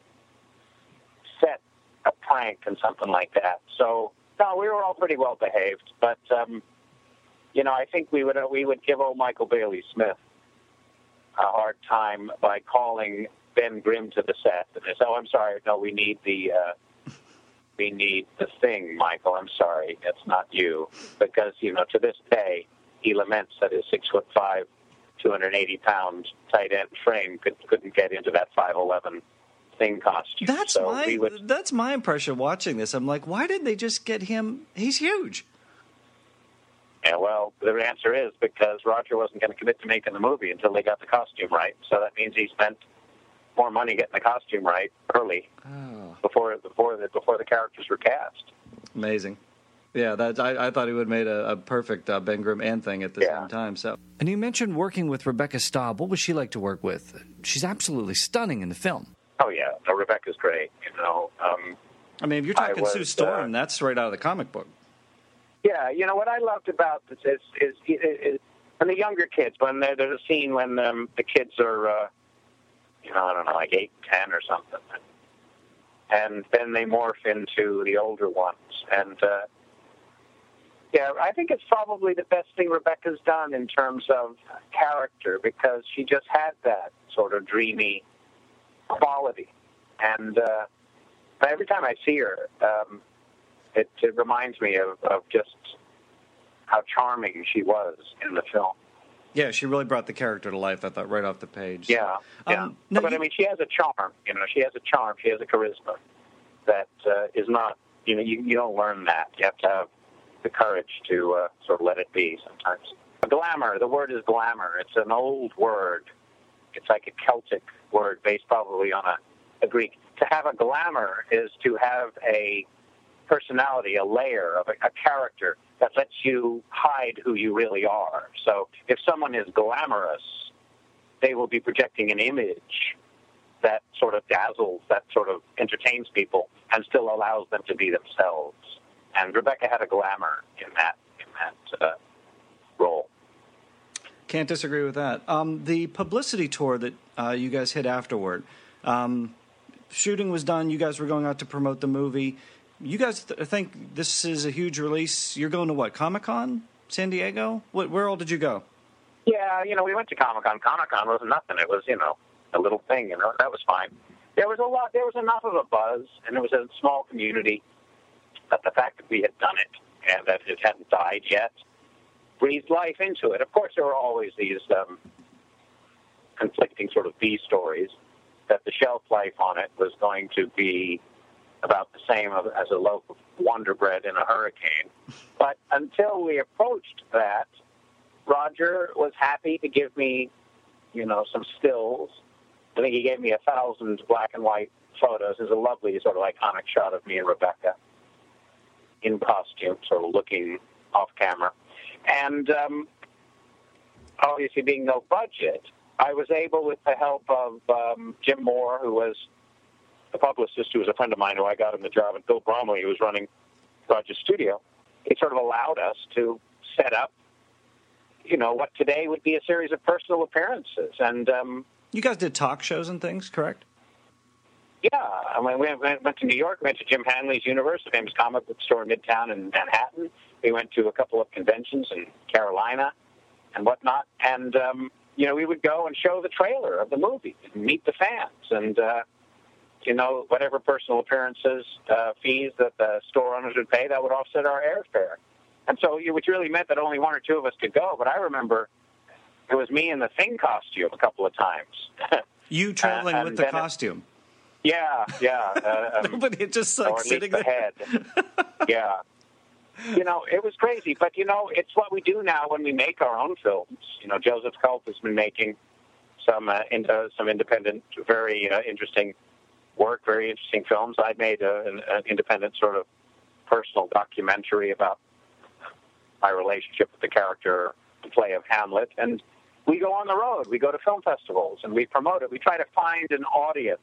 set a prank and something like that. So, no, we were all pretty well behaved. But, um, you know, I think we would uh, we would give old Michael Bailey Smith a hard time by calling Ben Grimm to the set. And they say, oh, I'm sorry, no, we need the... Uh, we need the thing, Michael. I'm sorry, it's not you. Because, you know, to this day, he laments that his six foot five, two hundred eighty pound tight end frame could, couldn't get into that five eleven thing costume. That's so my we would, that's my impression watching this. I'm like, why didn't they just get him? He's huge. Yeah, well, the answer is because Roger wasn't going to commit to making the movie until they got the costume right. So that means he spent more money getting the costume right early oh. before before the before the characters were cast. Amazing. Yeah, that I, I thought he would have made a, a perfect uh, Ben Grimm and thing at the yeah. same time. So, and you mentioned working with Rebecca Staub. What was she like to work with? She's absolutely stunning in the film. Oh yeah, no, Rebecca's great. You know, um, I mean, if you're talking was, Sue Storm, uh, that's right out of the comic book. Yeah, you know what I loved about this is is, is, is when the younger kids, when there's a scene when um, the kids are, uh, you know, I don't know, like eight, ten, or something, and then they morph into the older ones, and. Uh, Yeah, I think it's probably the best thing Rebecca's done in terms of character, because she just had that sort of dreamy quality And uh, every time I see her, um, it, it reminds me of, of just how charming she was in the film. Yeah, she really brought the character to life, I thought, right off the page. Yeah, yeah. Um, no, but, you... I mean, she has a charm. You know, she has a charm. She has a charisma that uh, is not, you know, you, you don't learn that. You have to have the courage to uh, sort of let it be sometimes. Glamour, the word is glamour. It's an old word. It's like a Celtic word based probably on a, a Greek. To have a glamour is to have a personality, a layer of a, a character that lets you hide who you really are. So if someone is glamorous, they will be projecting an image that sort of dazzles, that sort of entertains people, and still allows them to be themselves. And Rebecca had a glamour in that in that uh, role. Can't disagree with that. Um, the publicity tour that uh, you guys hit afterward, um, shooting was done. You guys were going out to promote the movie. You guys th- think this is a huge release. You're going to what, Comic-Con, San Diego? What, where all did you go? Yeah, you know, we went to Comic-Con. Comic-Con wasn't nothing. It was, you know, a little thing, you know. That was fine. There was a lot. There was enough of a buzz, and it was a small community. But the fact that we had done it and that it hadn't died yet breathed life into it. Of course, there were always these um, conflicting sort of B stories that the shelf life on it was going to be about the same as a loaf of Wonder Bread in a hurricane. But until we approached that, Roger was happy to give me, you know, some stills. I think he gave me a thousand black and white photos. There's a lovely sort of iconic shot of me and Rebecca in costume, sort of looking off camera. And um, obviously being no budget, I was able, with the help of um, Jim Moore, who was a publicist who was a friend of mine who I got him the job, and Bill Bromley, who was running Roger's studio, it sort of allowed us to set up, you know, what today would be a series of personal appearances. And um, you guys did talk shows and things, correct? Yeah. I mean, we went to New York. We went to Jim Hanley's Universe, the famous comic book store in Midtown in Manhattan. We went to a couple of conventions in Carolina and whatnot. And, um, you know, we would go and show the trailer of the movie and meet the fans. And, uh, you know, whatever personal appearances, uh, fees that the store owners would pay, that would offset our airfare. And so, which really meant that only one or two of us could go. But I remember it was me in the Thing costume a couple of times. You traveling uh, with the costume? It, yeah, yeah. Uh, um, but it just like or at sitting least the there. Head. Yeah. You know, it was crazy. But, you know, it's what we do now when we make our own films. You know, Joseph Culp has been making some, uh, in, uh, some independent, very uh, interesting work, very interesting films. I made a, an, an independent sort of personal documentary about my relationship with the character, the play of Hamlet. And we go on the road. We go to film festivals and we promote it. We try to find an audience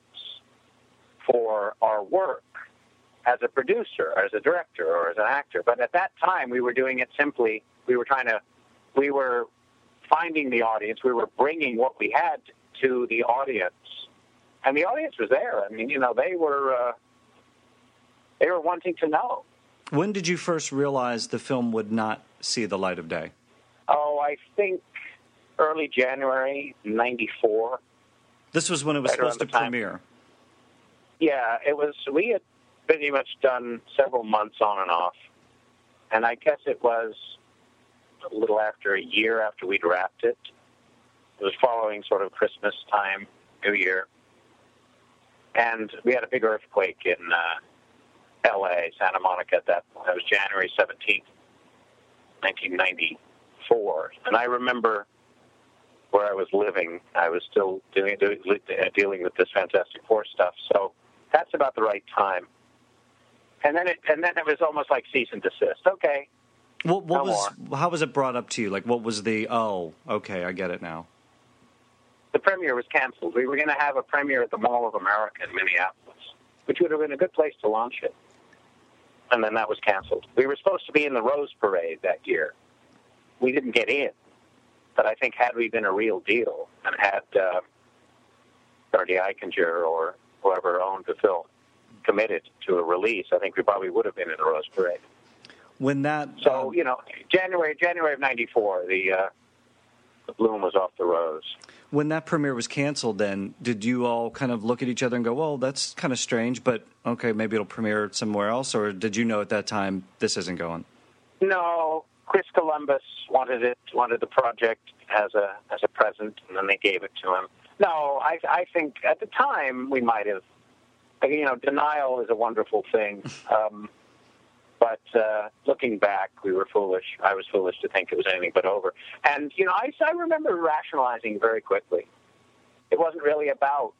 for our work as a producer, or as a director, or as an actor. But at that time, we were doing it simply. We were trying to, we were finding the audience. We were bringing what we had to the audience. And the audience was there. I mean, you know, they were, uh, they were wanting to know. When did you first realize the film would not see the light of day? Oh, I think early January, ninety-four. This was when it was right supposed to premiere. Yeah, it was. We had pretty much done several months on and off. And I guess it was a little after a year after we'd wrapped it. It was following sort of Christmas time, New Year. And we had a big earthquake in uh, L A, Santa Monica at that point. It was January seventeenth, nineteen ninety-four. And I remember where I was living. I was still doing, doing, dealing with this Fantastic Four stuff. So that's about the right time. And then it, and then it was almost like cease and desist. Okay. What, what no was? more. How was it brought up to you? Like, what was the? Oh, okay, I get it now. The premiere was canceled. We were going to have a premiere at the Mall of America in Minneapolis, which would have been a good place to launch it. And then that was canceled. We were supposed to be in the Rose Parade that year. We didn't get in. But I think had we been a real deal and had uh, Darty Eichinger or whoever owned the film committed to a release, I think we probably would have been in the Rose Parade. When that, so um, you know, January January of ninety-four, the uh, the bloom was off the rose. When that premiere was canceled, then, did you all kind of look at each other and go, well, that's kind of strange, but okay, maybe it'll premiere somewhere else? Or did you know at that time this isn't going? No, Chris Columbus wanted it, wanted the project as a as a present, and then they gave it to him. No, I, I think at the time we might have, you know, denial is a wonderful thing. Um, but uh, looking back, we were foolish. I was foolish to think it was anything but over. And, you know, I, I remember rationalizing very quickly. It wasn't really about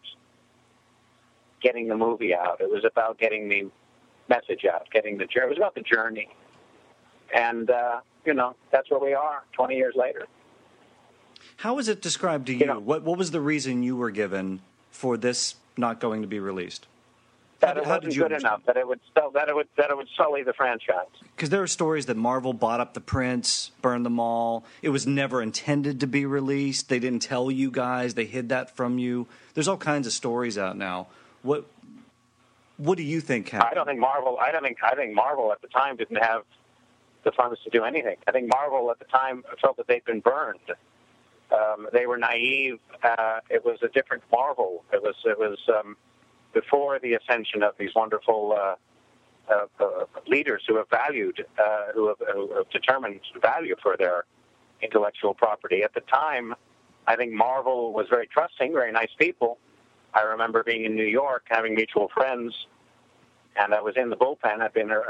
getting the movie out. It was about getting the message out, getting the journey. It was about the journey. And, uh, you know, that's where we are twenty years later. How was it described to you? you know, what What was the reason you were given for this not going to be released? That how, it how wasn't did you good understand? enough. That it would sell, that it would that it would sully the franchise. Because there are stories that Marvel bought up the prints, burned them all. It was never intended to be released. They didn't tell you guys. They hid that from you. There's all kinds of stories out now. What What do you think happened? I don't think Marvel. I don't think. I think Marvel at the time didn't have the funds to do anything. I think Marvel at the time felt that they'd been burned. Um, they were naive. Uh, it was a different Marvel. It was. It was. Um, before the ascension of these wonderful uh, uh, uh, leaders who have valued, uh, who, have, who have determined value for their intellectual property. At the time, I think Marvel was very trusting, very nice people. I remember being in New York, having mutual friends, and I was in the bullpen. I'd been, uh,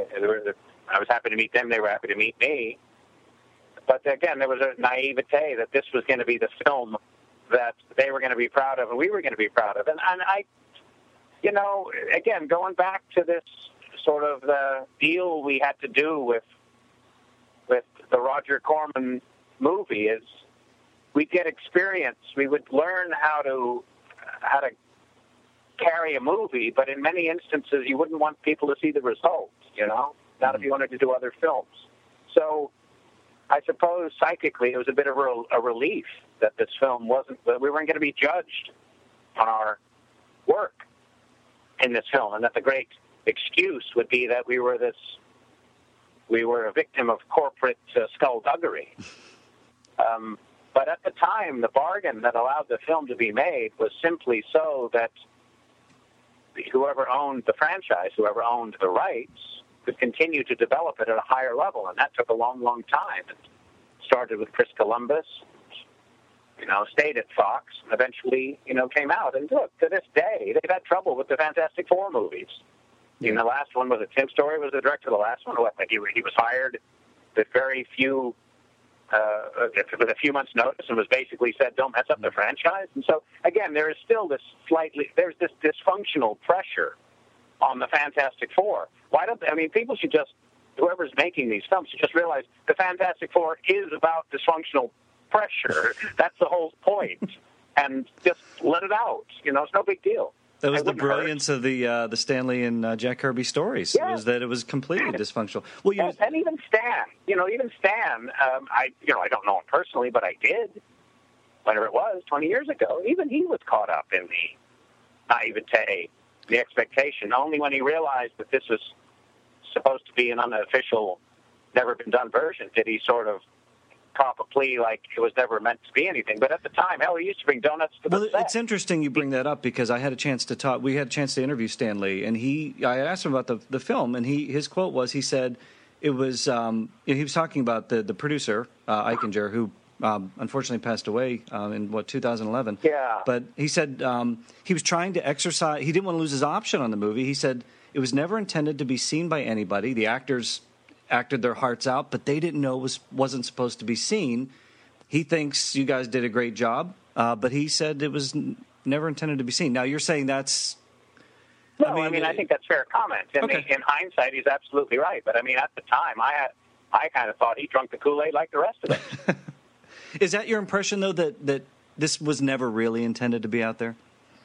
I was happy to meet them. They were happy to meet me. But again, there was a naivete that this was going to be the film that they were going to be proud of and we were going to be proud of. And, and I... You know, again, going back to this sort of uh, deal we had to do with with the Roger Corman movie is we'd get experience. We would learn how to how to carry a movie, but in many instances you wouldn't want people to see the results, you know, not if you wanted to do other films. So I suppose psychically it was a bit of a, a relief that this film wasn't, that we weren't going to be judged on our work in this film, and that the great excuse would be that we were this, we were a victim of corporate uh, skullduggery. Um, but at the time, the bargain that allowed the film to be made was simply so that whoever owned the franchise, whoever owned the rights, could continue to develop it at a higher level, and that took a long, long time. It started with Chris Columbus, you know, stayed at Fox, and eventually, you know, came out. And look, to this day, they've had trouble with the Fantastic Four movies. Yeah. You know, the last one was a Tim Story was the director of the last one. I think he, he was hired with very few, uh, with a few months' notice, and was basically said, "Don't mess up the franchise." And so, again, there is still this slightly, there's this dysfunctional pressure on the Fantastic Four. Why don't I mean, people should just, whoever's making these films should just realize the Fantastic Four is about dysfunctional pressure. That's the whole point. And just let it out. You know, it's no big deal. That was the brilliance hurt. of the uh, the Stanley and uh, Jack Kirby stories. Yeah. Was that it was completely dysfunctional. Well, you and, and even Stan, you know, even Stan. Um, I, you know, I don't know him personally, but I did. Whenever it was, twenty years ago, even he was caught up in the naivete, the expectation. Only when he realized that this was supposed to be an unofficial, never been done version, did he sort of cop a plea like it was never meant to be anything. But at the time, hell, he used to bring donuts to the well, set. It's interesting you bring that up because I had a chance to talk. We had a chance to interview Stan Lee, and he. I asked him about the the film, and he his quote was he said it was um, he was talking about the the producer uh, Eichinger, who um, unfortunately passed away um, in what two thousand eleven. Yeah. But he said um, he was trying to exercise. He didn't want to lose his option on the movie. He said it was never intended to be seen by anybody. The actors acted their hearts out, but they didn't know it was wasn't supposed to be seen. He thinks you guys did a great job, uh, but he said it was n- never intended to be seen. Now, you're saying that's... No, I mean, I, mean, I think that's fair comment. In, okay. the, in hindsight, he's absolutely right. But, I mean, at the time, I had, I kind of thought he drunk the Kool-Aid like the rest of us. Is that your impression, though, that, that this was never really intended to be out there?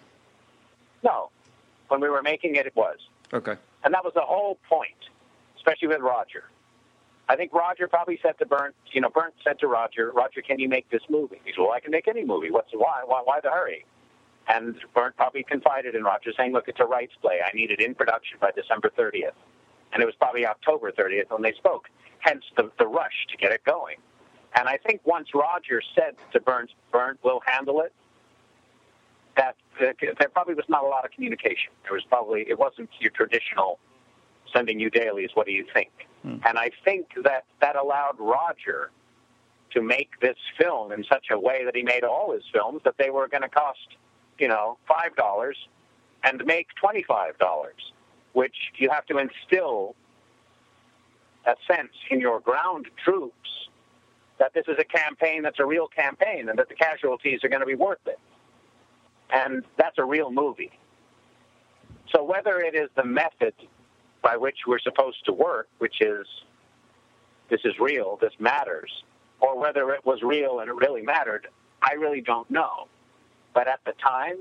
No. When we were making it, it was. Okay. And that was the whole point, especially with Roger. I think Roger probably said to Bernd, you know, Bernd said to Roger, Roger, can you make this movie? He said, well, I can make any movie. What's the why? Why, why the hurry? And Bernd probably confided in Roger, saying, look, it's a rights play. I need it in production by December thirtieth. And it was probably October thirtieth when they spoke, hence the, the rush to get it going. And I think once Roger said to Burns, Burns, we'll handle it, that uh, there probably was not a lot of communication. There was probably, it wasn't your traditional sending you dailies, what do you think? Hmm. And I think that that allowed Roger to make this film in such a way that he made all his films that they were going to cost, you know, five dollars and make twenty-five dollars, which you have to instill a sense in your ground troops that this is a campaign that's a real campaign and that the casualties are going to be worth it. And that's a real movie. So whether it is the method by which we're supposed to work, which is this is real, this matters, or whether it was real and it really mattered, I really don't know. But at the time,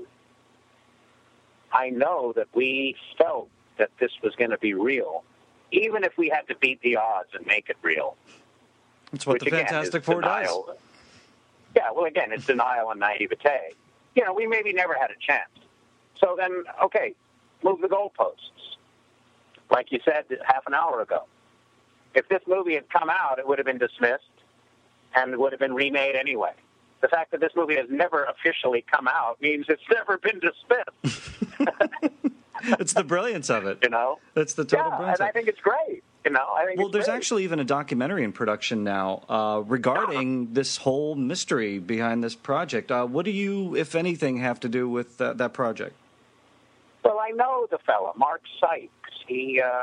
I know that we felt that this was going to be real, even if we had to beat the odds and make it real. That's what which, the again, Fantastic Four does. Yeah, well, again, it's denial and naivete. You know, we maybe never had a chance. So then, okay, move the goalposts. Like you said half an hour ago. If this movie had come out, it would have been dismissed and would have been remade anyway. The fact that this movie has never officially come out means it's never been dismissed. It's the brilliance of it. You know? It's the total yeah, brilliance. And I think it's great. You know, I think well, it's there's great. actually even a documentary in production now uh, regarding this whole mystery behind this project. Uh, what do you, if anything, have to do with uh, that project? Well, I know the fella, Mark Sykes. He uh,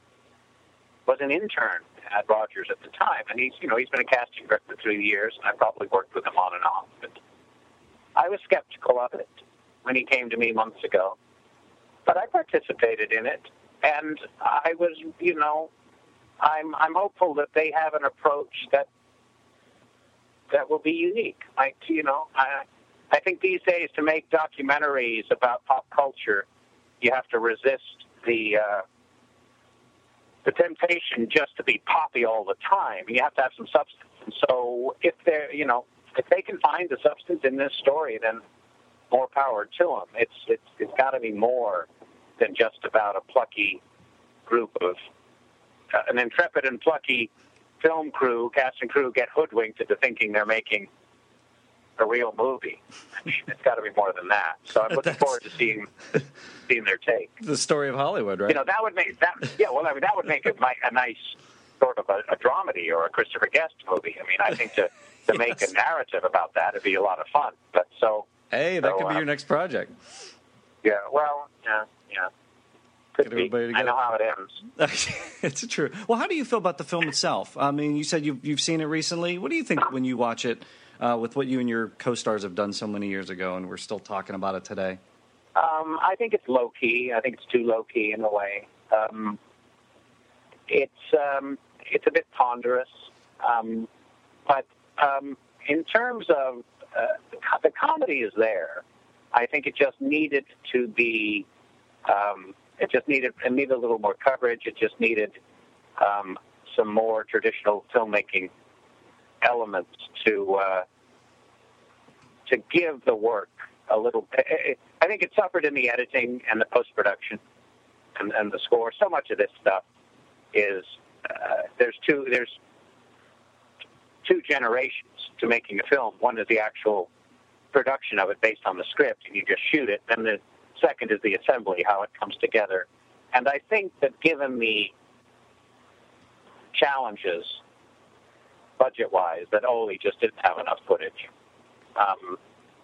was an intern at Rogers at the time, and he's, you know, he's been a casting director for three years, and I probably worked with him on and off. But I was skeptical of it when he came to me months ago, but I participated in it, and I was, you know, I'm I'm hopeful that they have an approach that that will be unique. Like, you know, I I think these days to make documentaries about pop culture, you have to resist the uh, the temptation just to be poppy all the time. You have to have some substance. And so if they're, you know, if they can find the substance in this story, then more power to them. It's it's it's got to be more than just about a plucky group of uh, an intrepid and plucky film crew, cast and crew get hoodwinked into thinking they're making a real movie. I mean, it's got to be more than that. So I'm looking forward to seeing seeing their take. The story of Hollywood, right? You know, that would make that. Yeah, well, I mean, that would make it a nice sort of a, a dramedy or a Christopher Guest movie. I mean, I think to to make yes. a narrative about that would be a lot of fun. But so, hey, that so, could be uh, your next project. Yeah. Well. Yeah. Yeah. Could be. I know how it ends. It's true. Well, how do you feel about the film itself? I mean, you said you've you've seen it recently. What do you think when you watch it? Uh, with what you and your co-stars have done so many years ago, and we're still talking about it today? Um, I think it's low-key. I think it's too low-key in a way. Um, it's um, it's a bit ponderous. Um, but um, in terms of uh, the, co- the comedy is there. I think it just needed to be, um, it just needed, it needed a little more coverage. It just needed um, some more traditional filmmaking elements to uh, to give the work a little. It, I think it suffered in the editing and the post production and, and the score. So much of this stuff is uh, there's two there's two generations to making a film. One is the actual production of it based on the script, and you just shoot it. And the second is the assembly, how it comes together. And I think that given the challenges budget-wise, that Ole just didn't have enough footage. Um,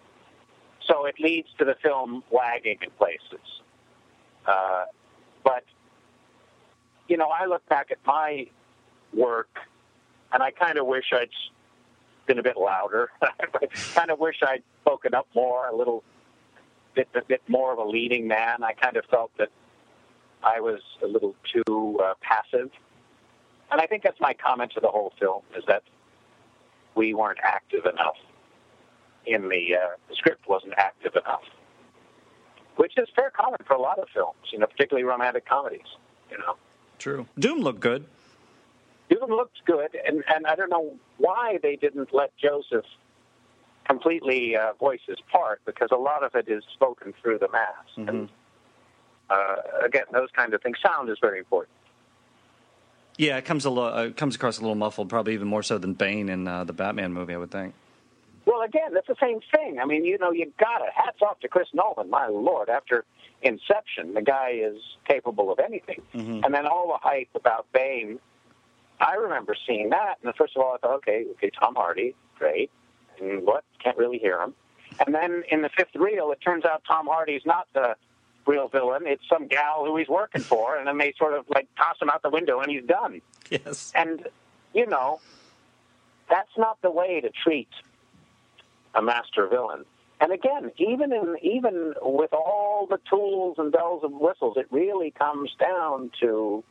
so it leads to the film lagging in places. Uh, but, you know, I look back at my work, and I kind of wish I'd been a bit louder. I kind of wish I'd spoken up more, a little bit, a bit more of a leading man. I kind of felt that I was a little too uh, passive. And I think that's my comment to the whole film, is that we weren't active enough in the, uh, the script wasn't active enough, which is fair comment for a lot of films, you know, particularly romantic comedies, you know. True. Doom looked good. Doom looked good, and, and I don't know why they didn't let Joseph completely uh, voice his part, because a lot of it is spoken through the mask. Mm-hmm. And, uh, again, those kind of things. Sound is very important. Yeah, it comes a lo- uh, comes across a little muffled, probably even more so than Bane in uh, the Batman movie, I would think. Well, again, that's the same thing. I mean, you know, you got it. Hats off to Chris Nolan, my Lord. After Inception, the guy is capable of anything. Mm-hmm. And then all the hype about Bane, I remember seeing that. And first of all, I thought, okay, okay, Tom Hardy, great. And what? Can't really hear him. And then in the fifth reel, it turns out Tom Hardy's not the real villain. It's some gal who he's working for, and then they sort of like toss him out the window, and he's done. Yes. And, you know, that's not the way to treat a master villain. And again, even in even with all the tools and bells and whistles, it really comes down to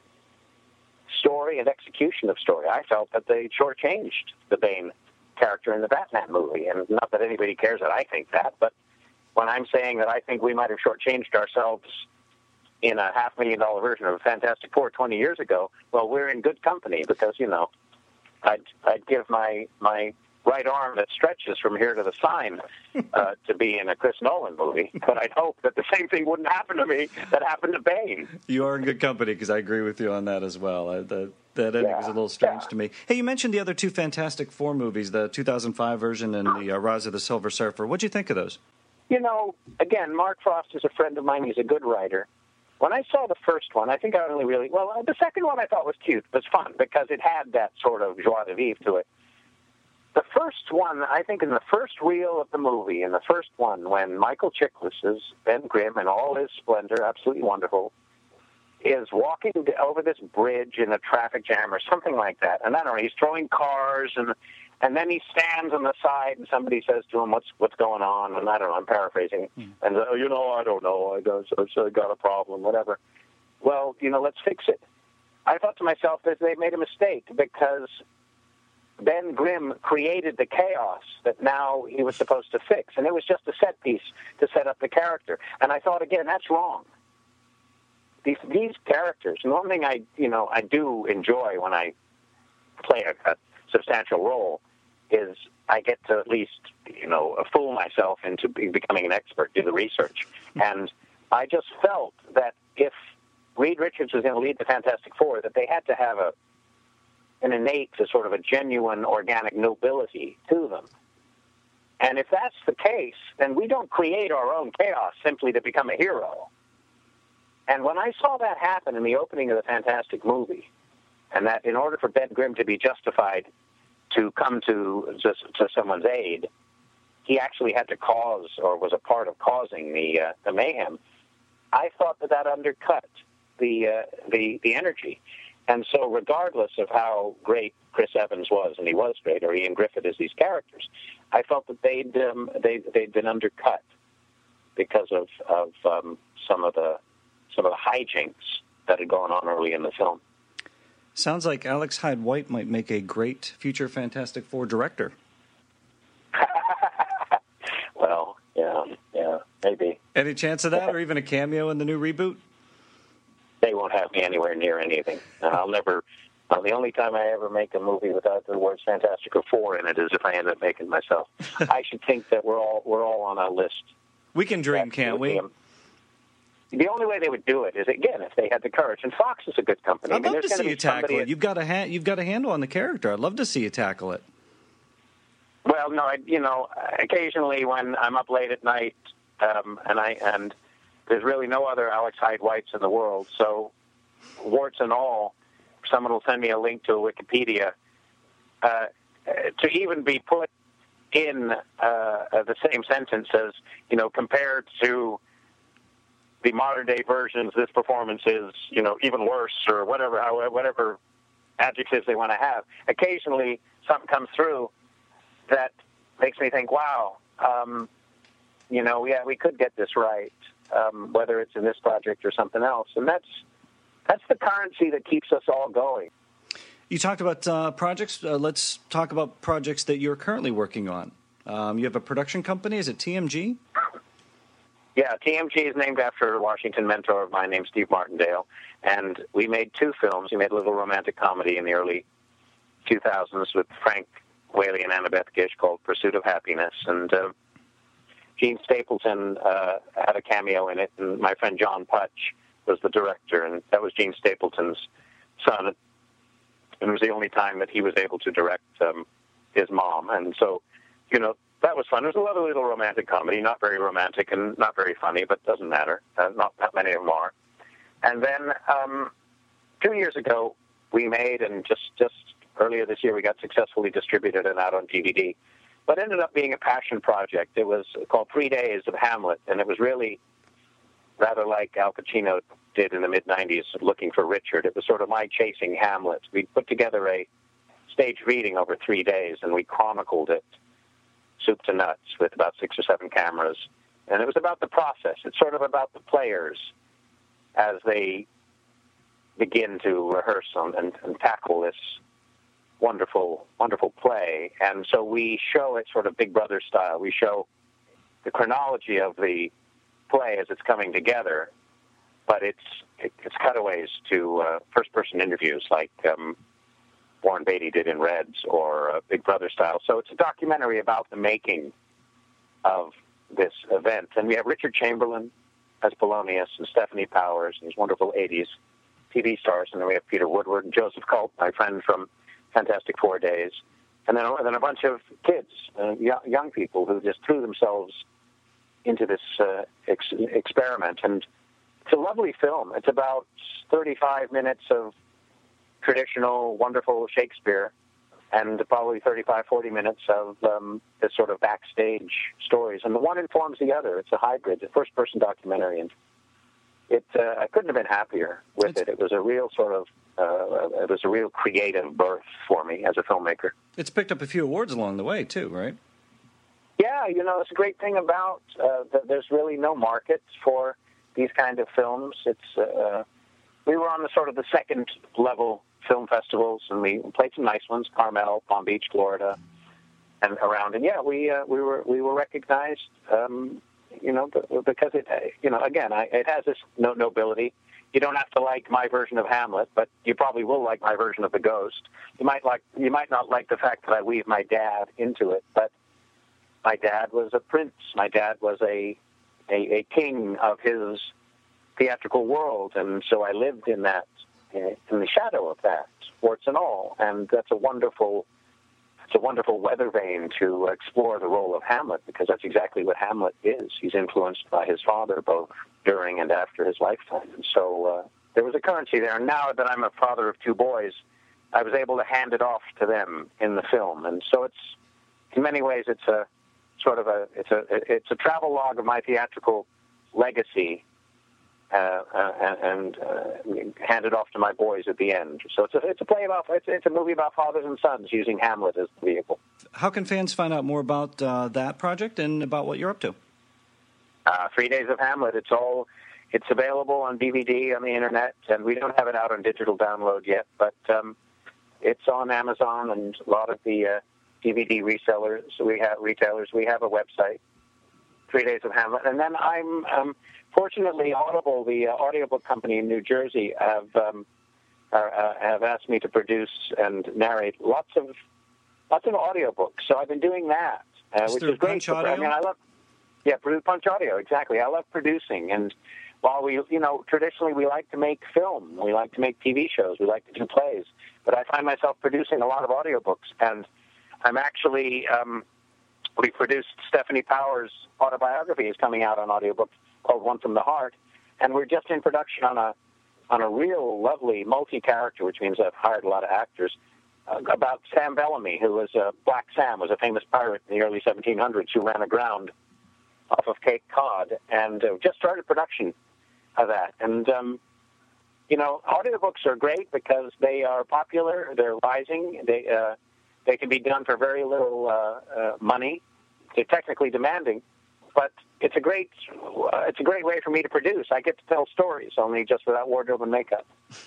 story and execution of story. I felt that they shortchanged the Bane character in the Batman movie, and not that anybody cares that I think that, but when I'm saying that I think we might have shortchanged ourselves in a half million dollar version of Fantastic Four twenty years ago, well, we're in good company because, you know, I'd, I'd give my, my right arm that stretches from here to the sign uh, to be in a Chris Nolan movie. But I'd hope that the same thing wouldn't happen to me that happened to Bane. You are in good company because I agree with you on that as well. I, the, that ending yeah, is a little strange yeah. to me. Hey, you mentioned the other two Fantastic Four movies, the two thousand five version and the uh, Rise of the Silver Surfer. What'd you think of those? You know, again, Mark Frost is a friend of mine. He's a good writer. When I saw the first one, I think I only really, well, the second one I thought was cute. It was fun because it had that sort of joie de vivre to it. The first one, I think in the first reel of the movie, in the first one, when Michael Chiklis is Ben Grimm in all his splendor, absolutely wonderful, is walking over this bridge in a traffic jam or something like that. And I don't know, he's throwing cars, and and then he stands on the side, and somebody says to him, what's what's going on? And I don't know, I'm paraphrasing. Mm. And, oh, you know, I don't know, I got, I got a problem, whatever. Well, you know, let's fix it. I thought to myself that they made a mistake because Ben Grimm created the chaos that now he was supposed to fix, and it was just a set piece to set up the character. And I thought, again, that's wrong. These these characters, and one thing I you know I do enjoy when I play a, a substantial role is I get to at least you know fool myself into be, becoming an expert, do the research, and I just felt that if Reed Richards was going to lead the Fantastic Four, that they had to have a an innate, a sort of a genuine, organic nobility to them. And if that's the case, then we don't create our own chaos simply to become a hero. And when I saw that happen in the opening of the Fantastic movie, and that in order for Ben Grimm to be justified to come to, to, to someone's aid, he actually had to cause, or was a part of causing the uh, the mayhem, I thought that that undercut the uh, the the energy. And so regardless of how great Chris Evans was, and he was great, or Ian Griffith as these characters, I felt that they'd, um, they, they'd been undercut because of, of um, some of the some of the hijinks that had gone on early in the film. Sounds like Alex Hyde White might make a great future Fantastic Four director. Well, yeah, yeah, maybe. Any chance of that, or even a cameo in the new reboot? They won't have me anywhere near anything. Uh, I'll never. Uh, the only time I ever make a movie without the words "Fantastic Four" in it is if I end up making myself. I should think that we're all we're all on a list. We can dream, can't we? The only way they would do it is, again, if they had the courage. And Fox is a good company. I'd I mean, love to see you tackle it. You've got a ha- you've got a handle on the character. I'd love to see you tackle it. Well, no, I, you know, occasionally when I'm up late at night, um, and I and. There's really no other Alex Hyde Whites in the world. So, warts and all, someone will send me a link to a Wikipedia. Uh, to even be put in uh, the same sentence as, you know, compared to the modern day versions, this performance is, you know, even worse, or whatever, whatever adjectives they want to have. Occasionally, something comes through that makes me think, wow, um, you know, yeah, we could get this right. Um, whether it's in this project or something else. And that's that's the currency that keeps us all going. You talked about uh, projects. Uh, let's talk about projects that you're currently working on. Um, you have a production company. Is it T M G? Yeah, T M G is named after a Washington mentor of mine named Steve Martindale. And we made two films. We made a little romantic comedy in the early two thousands with Frank Whaley and Annabeth Gish called Pursuit of Happiness. And uh, Gene Stapleton uh, had a cameo in it, and my friend John Putch was the director, and that was Gene Stapleton's son. and it was the only time that he was able to direct um, his mom. And so, you know, that was fun. It was a lovely little romantic comedy, not very romantic and not very funny, but doesn't matter. Uh, not that many of them are. And then um, two years ago, we made, and just, just earlier this year, we got successfully distributed and out on D V D, but ended up being a passion project. It was called Three Days of Hamlet, and it was really rather like Al Pacino did in the mid nineties, Looking for Richard. It was sort of my chasing Hamlet. We put together a stage reading over three days, and we chronicled it, soup to nuts, with about six or seven cameras. And it was about the process. It's sort of about the players as they begin to rehearse and, and, and tackle this wonderful, wonderful play. And so we show it sort of Big Brother style. We show the chronology of the play as it's coming together, but it's it's cutaways to uh, first-person interviews like um, Warren Beatty did in Reds, or uh, Big Brother style. So it's a documentary about the making of this event. And we have Richard Chamberlain as Polonius and Stephanie Powers, and these wonderful eighties T V stars. And then we have Peter Woodward and Joseph Culp, my friend from Fantastic Four days. And then, and then a bunch of kids, uh, young, young people who just threw themselves into this uh, ex- experiment. And it's a lovely film. It's about thirty-five minutes of traditional, wonderful Shakespeare, and probably thirty-five, forty minutes of um, this sort of backstage stories. And the one informs the other. It's a hybrid, a first-person documentary. And it, uh, I couldn't have been happier with it's, it. It was a real sort of, uh, it was a real creative birth for me as a filmmaker. It's picked up a few awards along the way, too, right? Yeah, you know, it's a great thing about uh, that there's really no market for these kind of films. It's uh, we were on the sort of the second level film festivals, and we played some nice ones, Carmel, Palm Beach, Florida, and around. And yeah, we uh, we were we were recognized, um, you know, because it, you know, again, I, it has this no nobility. You don't have to like my version of Hamlet, but you probably will like my version of The Ghost. You might like you might not like the fact that I weave my dad into it, but my dad was a prince. My dad was a, a, a king of his theatrical world, and so I lived in that, in the shadow of that, warts and all. And that's a wonderful, it's a wonderful weather vane to explore the role of Hamlet, because that's exactly what Hamlet is. He's influenced by his father both during and after his lifetime. And so uh, there was a currency there. And now that I'm a father of two boys, I was able to hand it off to them in the film. And so it's, in many ways, it's a sort of a it's a it's a travel log of my theatrical legacy, uh, uh, and uh, handed off to my boys at the end. So it's a it's a play about it's it's a movie about fathers and sons using Hamlet as the vehicle. How can fans find out more about uh, that project and about what you're up to? Uh, Three Days of Hamlet. It's all it's available on D V D on the internet, and we don't have it out on digital download yet, but um, it's on Amazon and a lot of the Uh, D V D resellers, we have retailers. We have a website, Three Days of Hamlet. And then I'm, um, fortunately, Audible, the uh, audiobook company in New Jersey, have um, are, uh, have asked me to produce and narrate lots of lots of audiobooks. So I've been doing that, uh, which is great. Punch Audio? I mean, I love, yeah, Punch Audio, exactly. I love producing. And while we, you know, traditionally we like to make film, we like to make T V shows, we like to do plays, but I find myself producing a lot of audiobooks. And I'm actually, um, we produced Stephanie Powers' autobiography is coming out on audiobook called One from the Heart, and we're just in production on a on a real lovely multi-character, which means I've hired a lot of actors, uh, about Sam Bellamy, who was uh, Black Sam, was a famous pirate in the early seventeen hundreds who ran aground off of Cape Cod, and uh, just started production of that. And, um, you know, audiobooks are great because they are popular, they're rising, they... Uh, They can be done for very little uh, uh, money. They're technically demanding, but it's a great uh, it's a great way for me to produce. I get to tell stories, only just without wardrobe and makeup.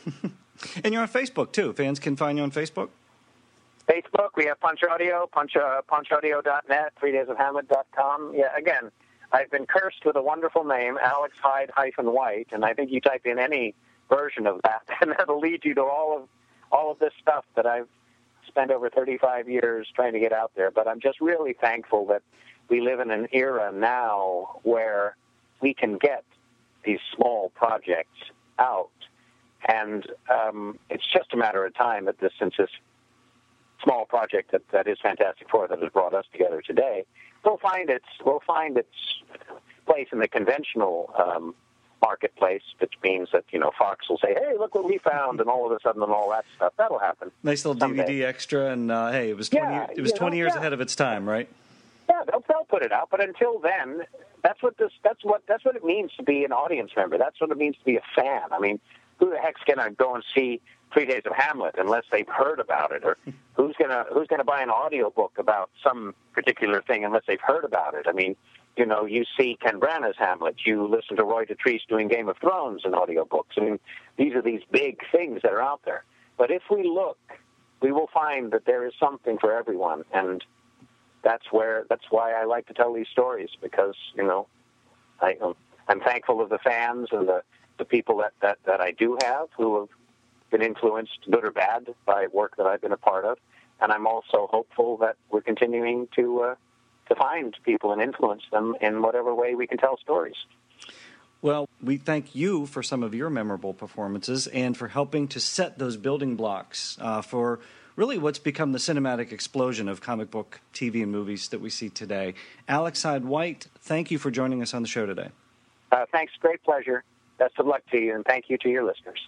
And you're on Facebook too. Fans can find you on Facebook. Facebook, we have Punch Audio, punch uh, punch audio dot net, three days of hamlet dot com. Yeah, again, I've been cursed with a wonderful name, Alex Hyde hyphen White, and I think you type in any version of that, and that'll lead you to all of all of this stuff that I've spent over thirty-five years trying to get out there. But I'm just really thankful that we live in an era now where we can get these small projects out And um, it's just a matter of time that this, since this small project that, that is Fantastic Four that has brought us together today, will find its will find its place in the conventional um, marketplace, which means that, you know, Fox will say, "Hey, look what we found," and all of a sudden, and all that stuff. That'll happen. Nice little someday. D V D extra, and uh, hey, it was twenty. Yeah, it was twenty know, years yeah. ahead of its time, right? Yeah, they'll, they'll put it out, but until then, that's what this. That's what that's what it means to be an audience member. That's what it means to be a fan. I mean, who the heck's gonna go and see Three Days of Hamlet unless they've heard about it, or who's gonna who's gonna buy an audiobook about some particular thing unless they've heard about it? I mean, you know, you see Ken Branagh's Hamlet, you listen to Roy Dotrice doing Game of Thrones in audiobooks. I mean, these are these big things that are out there. But if we look, we will find that there is something for everyone, and that's where that's why I like to tell these stories, because, you know, I, I'm thankful of the fans and the, the people that, that, that I do have who have been influenced, good or bad, by work that I've been a part of. And I'm also hopeful that we're continuing to uh, to find people and influence them in whatever way we can tell stories. Well, we thank you for some of your memorable performances and for helping to set those building blocks uh, for really what's become the cinematic explosion of comic book T V and movies that we see today. Alex Hyde White, thank you for joining us on the show today. Uh, thanks. Great pleasure. Best of luck to you, and thank you to your listeners.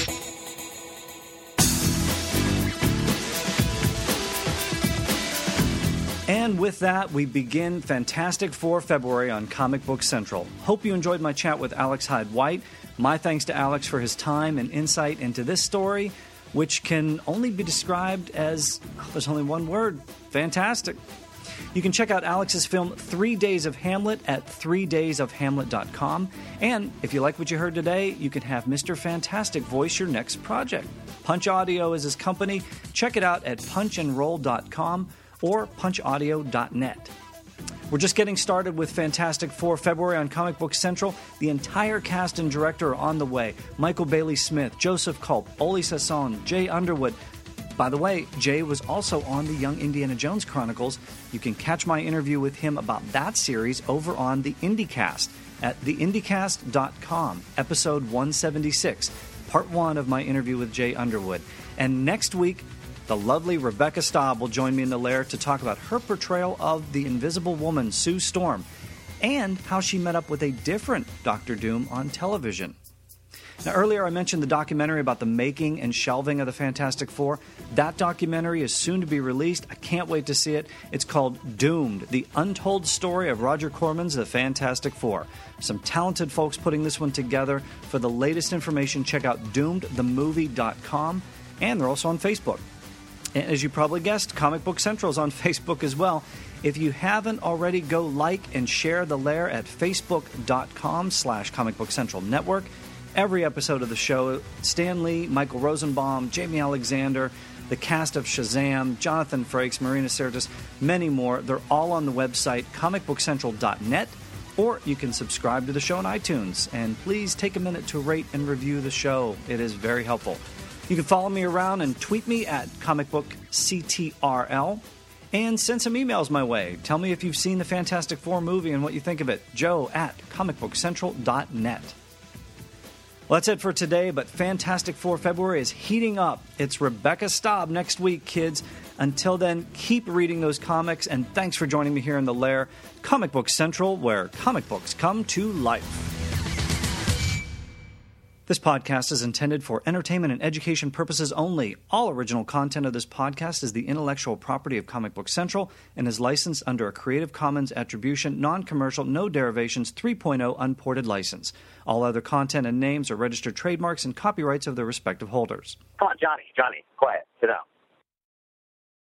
And with that, we begin Fantastic Four February on Comic Book Central. Hope you enjoyed my chat with Alex Hyde White. My thanks to Alex for his time and insight into this story, which can only be described as, oh, there's only one word, fantastic. You can check out Alex's film Three Days of Hamlet at three days of hamlet dot com. And if you like what you heard today, you can have Mister Fantastic voice your next project. Punch Audio is his company. Check it out at punch and roll dot com or punch audio dot net. We're just getting started with Fantastic Four February on Comic Book Central. The entire cast and director are on the way. Michael Bailey Smith, Joseph Culp, Oli Sasson, Jay Underwood. By the way, Jay was also on the Young Indiana Jones Chronicles. You can catch my interview with him about that series over on the IndieCast at the indycast dot com, episode one seventy-six, part one of my interview with Jay Underwood. And next week, the lovely Rebecca Staub will join me in the lair to talk about her portrayal of the Invisible Woman, Sue Storm, and how she met up with a different Doctor Doom on television. Now, earlier I mentioned the documentary about the making and shelving of the Fantastic Four. That documentary is soon to be released. I can't wait to see it. It's called Doomed, the untold story of Roger Corman's The Fantastic Four. Some talented folks putting this one together. For the latest information, check out doomed the movie dot com, and they're also on Facebook. And as you probably guessed, Comic Book Central is on Facebook as well. If you haven't already, go like and share the lair at facebook dot com slash comic book central network. Every episode of the show, Stan Lee, Michael Rosenbaum, Jamie Alexander, the cast of Shazam, Jonathan Frakes, Marina Sirtis, many more, they're all on the website comic book central dot net, or you can subscribe to the show on iTunes. And please take a minute to rate and review the show. It is very helpful. You can follow me around and tweet me at comic book C T R L. And send some emails my way. Tell me if you've seen the Fantastic Four movie and what you think of it. Joe at comic book central dot net. Well, that's it for today, but Fantastic Four February is heating up. It's Rebecca Staub next week, kids. Until then, keep reading those comics, and thanks for joining me here in the lair, Comic Book Central, where comic books come to life. This podcast is intended for entertainment and education purposes only. All original content of this podcast is the intellectual property of Comic Book Central and is licensed under a Creative Commons Attribution, Non-Commercial, No Derivations three point oh Unported License. All other content and names are registered trademarks and copyrights of their respective holders. Come on, Johnny, Johnny, quiet, sit down.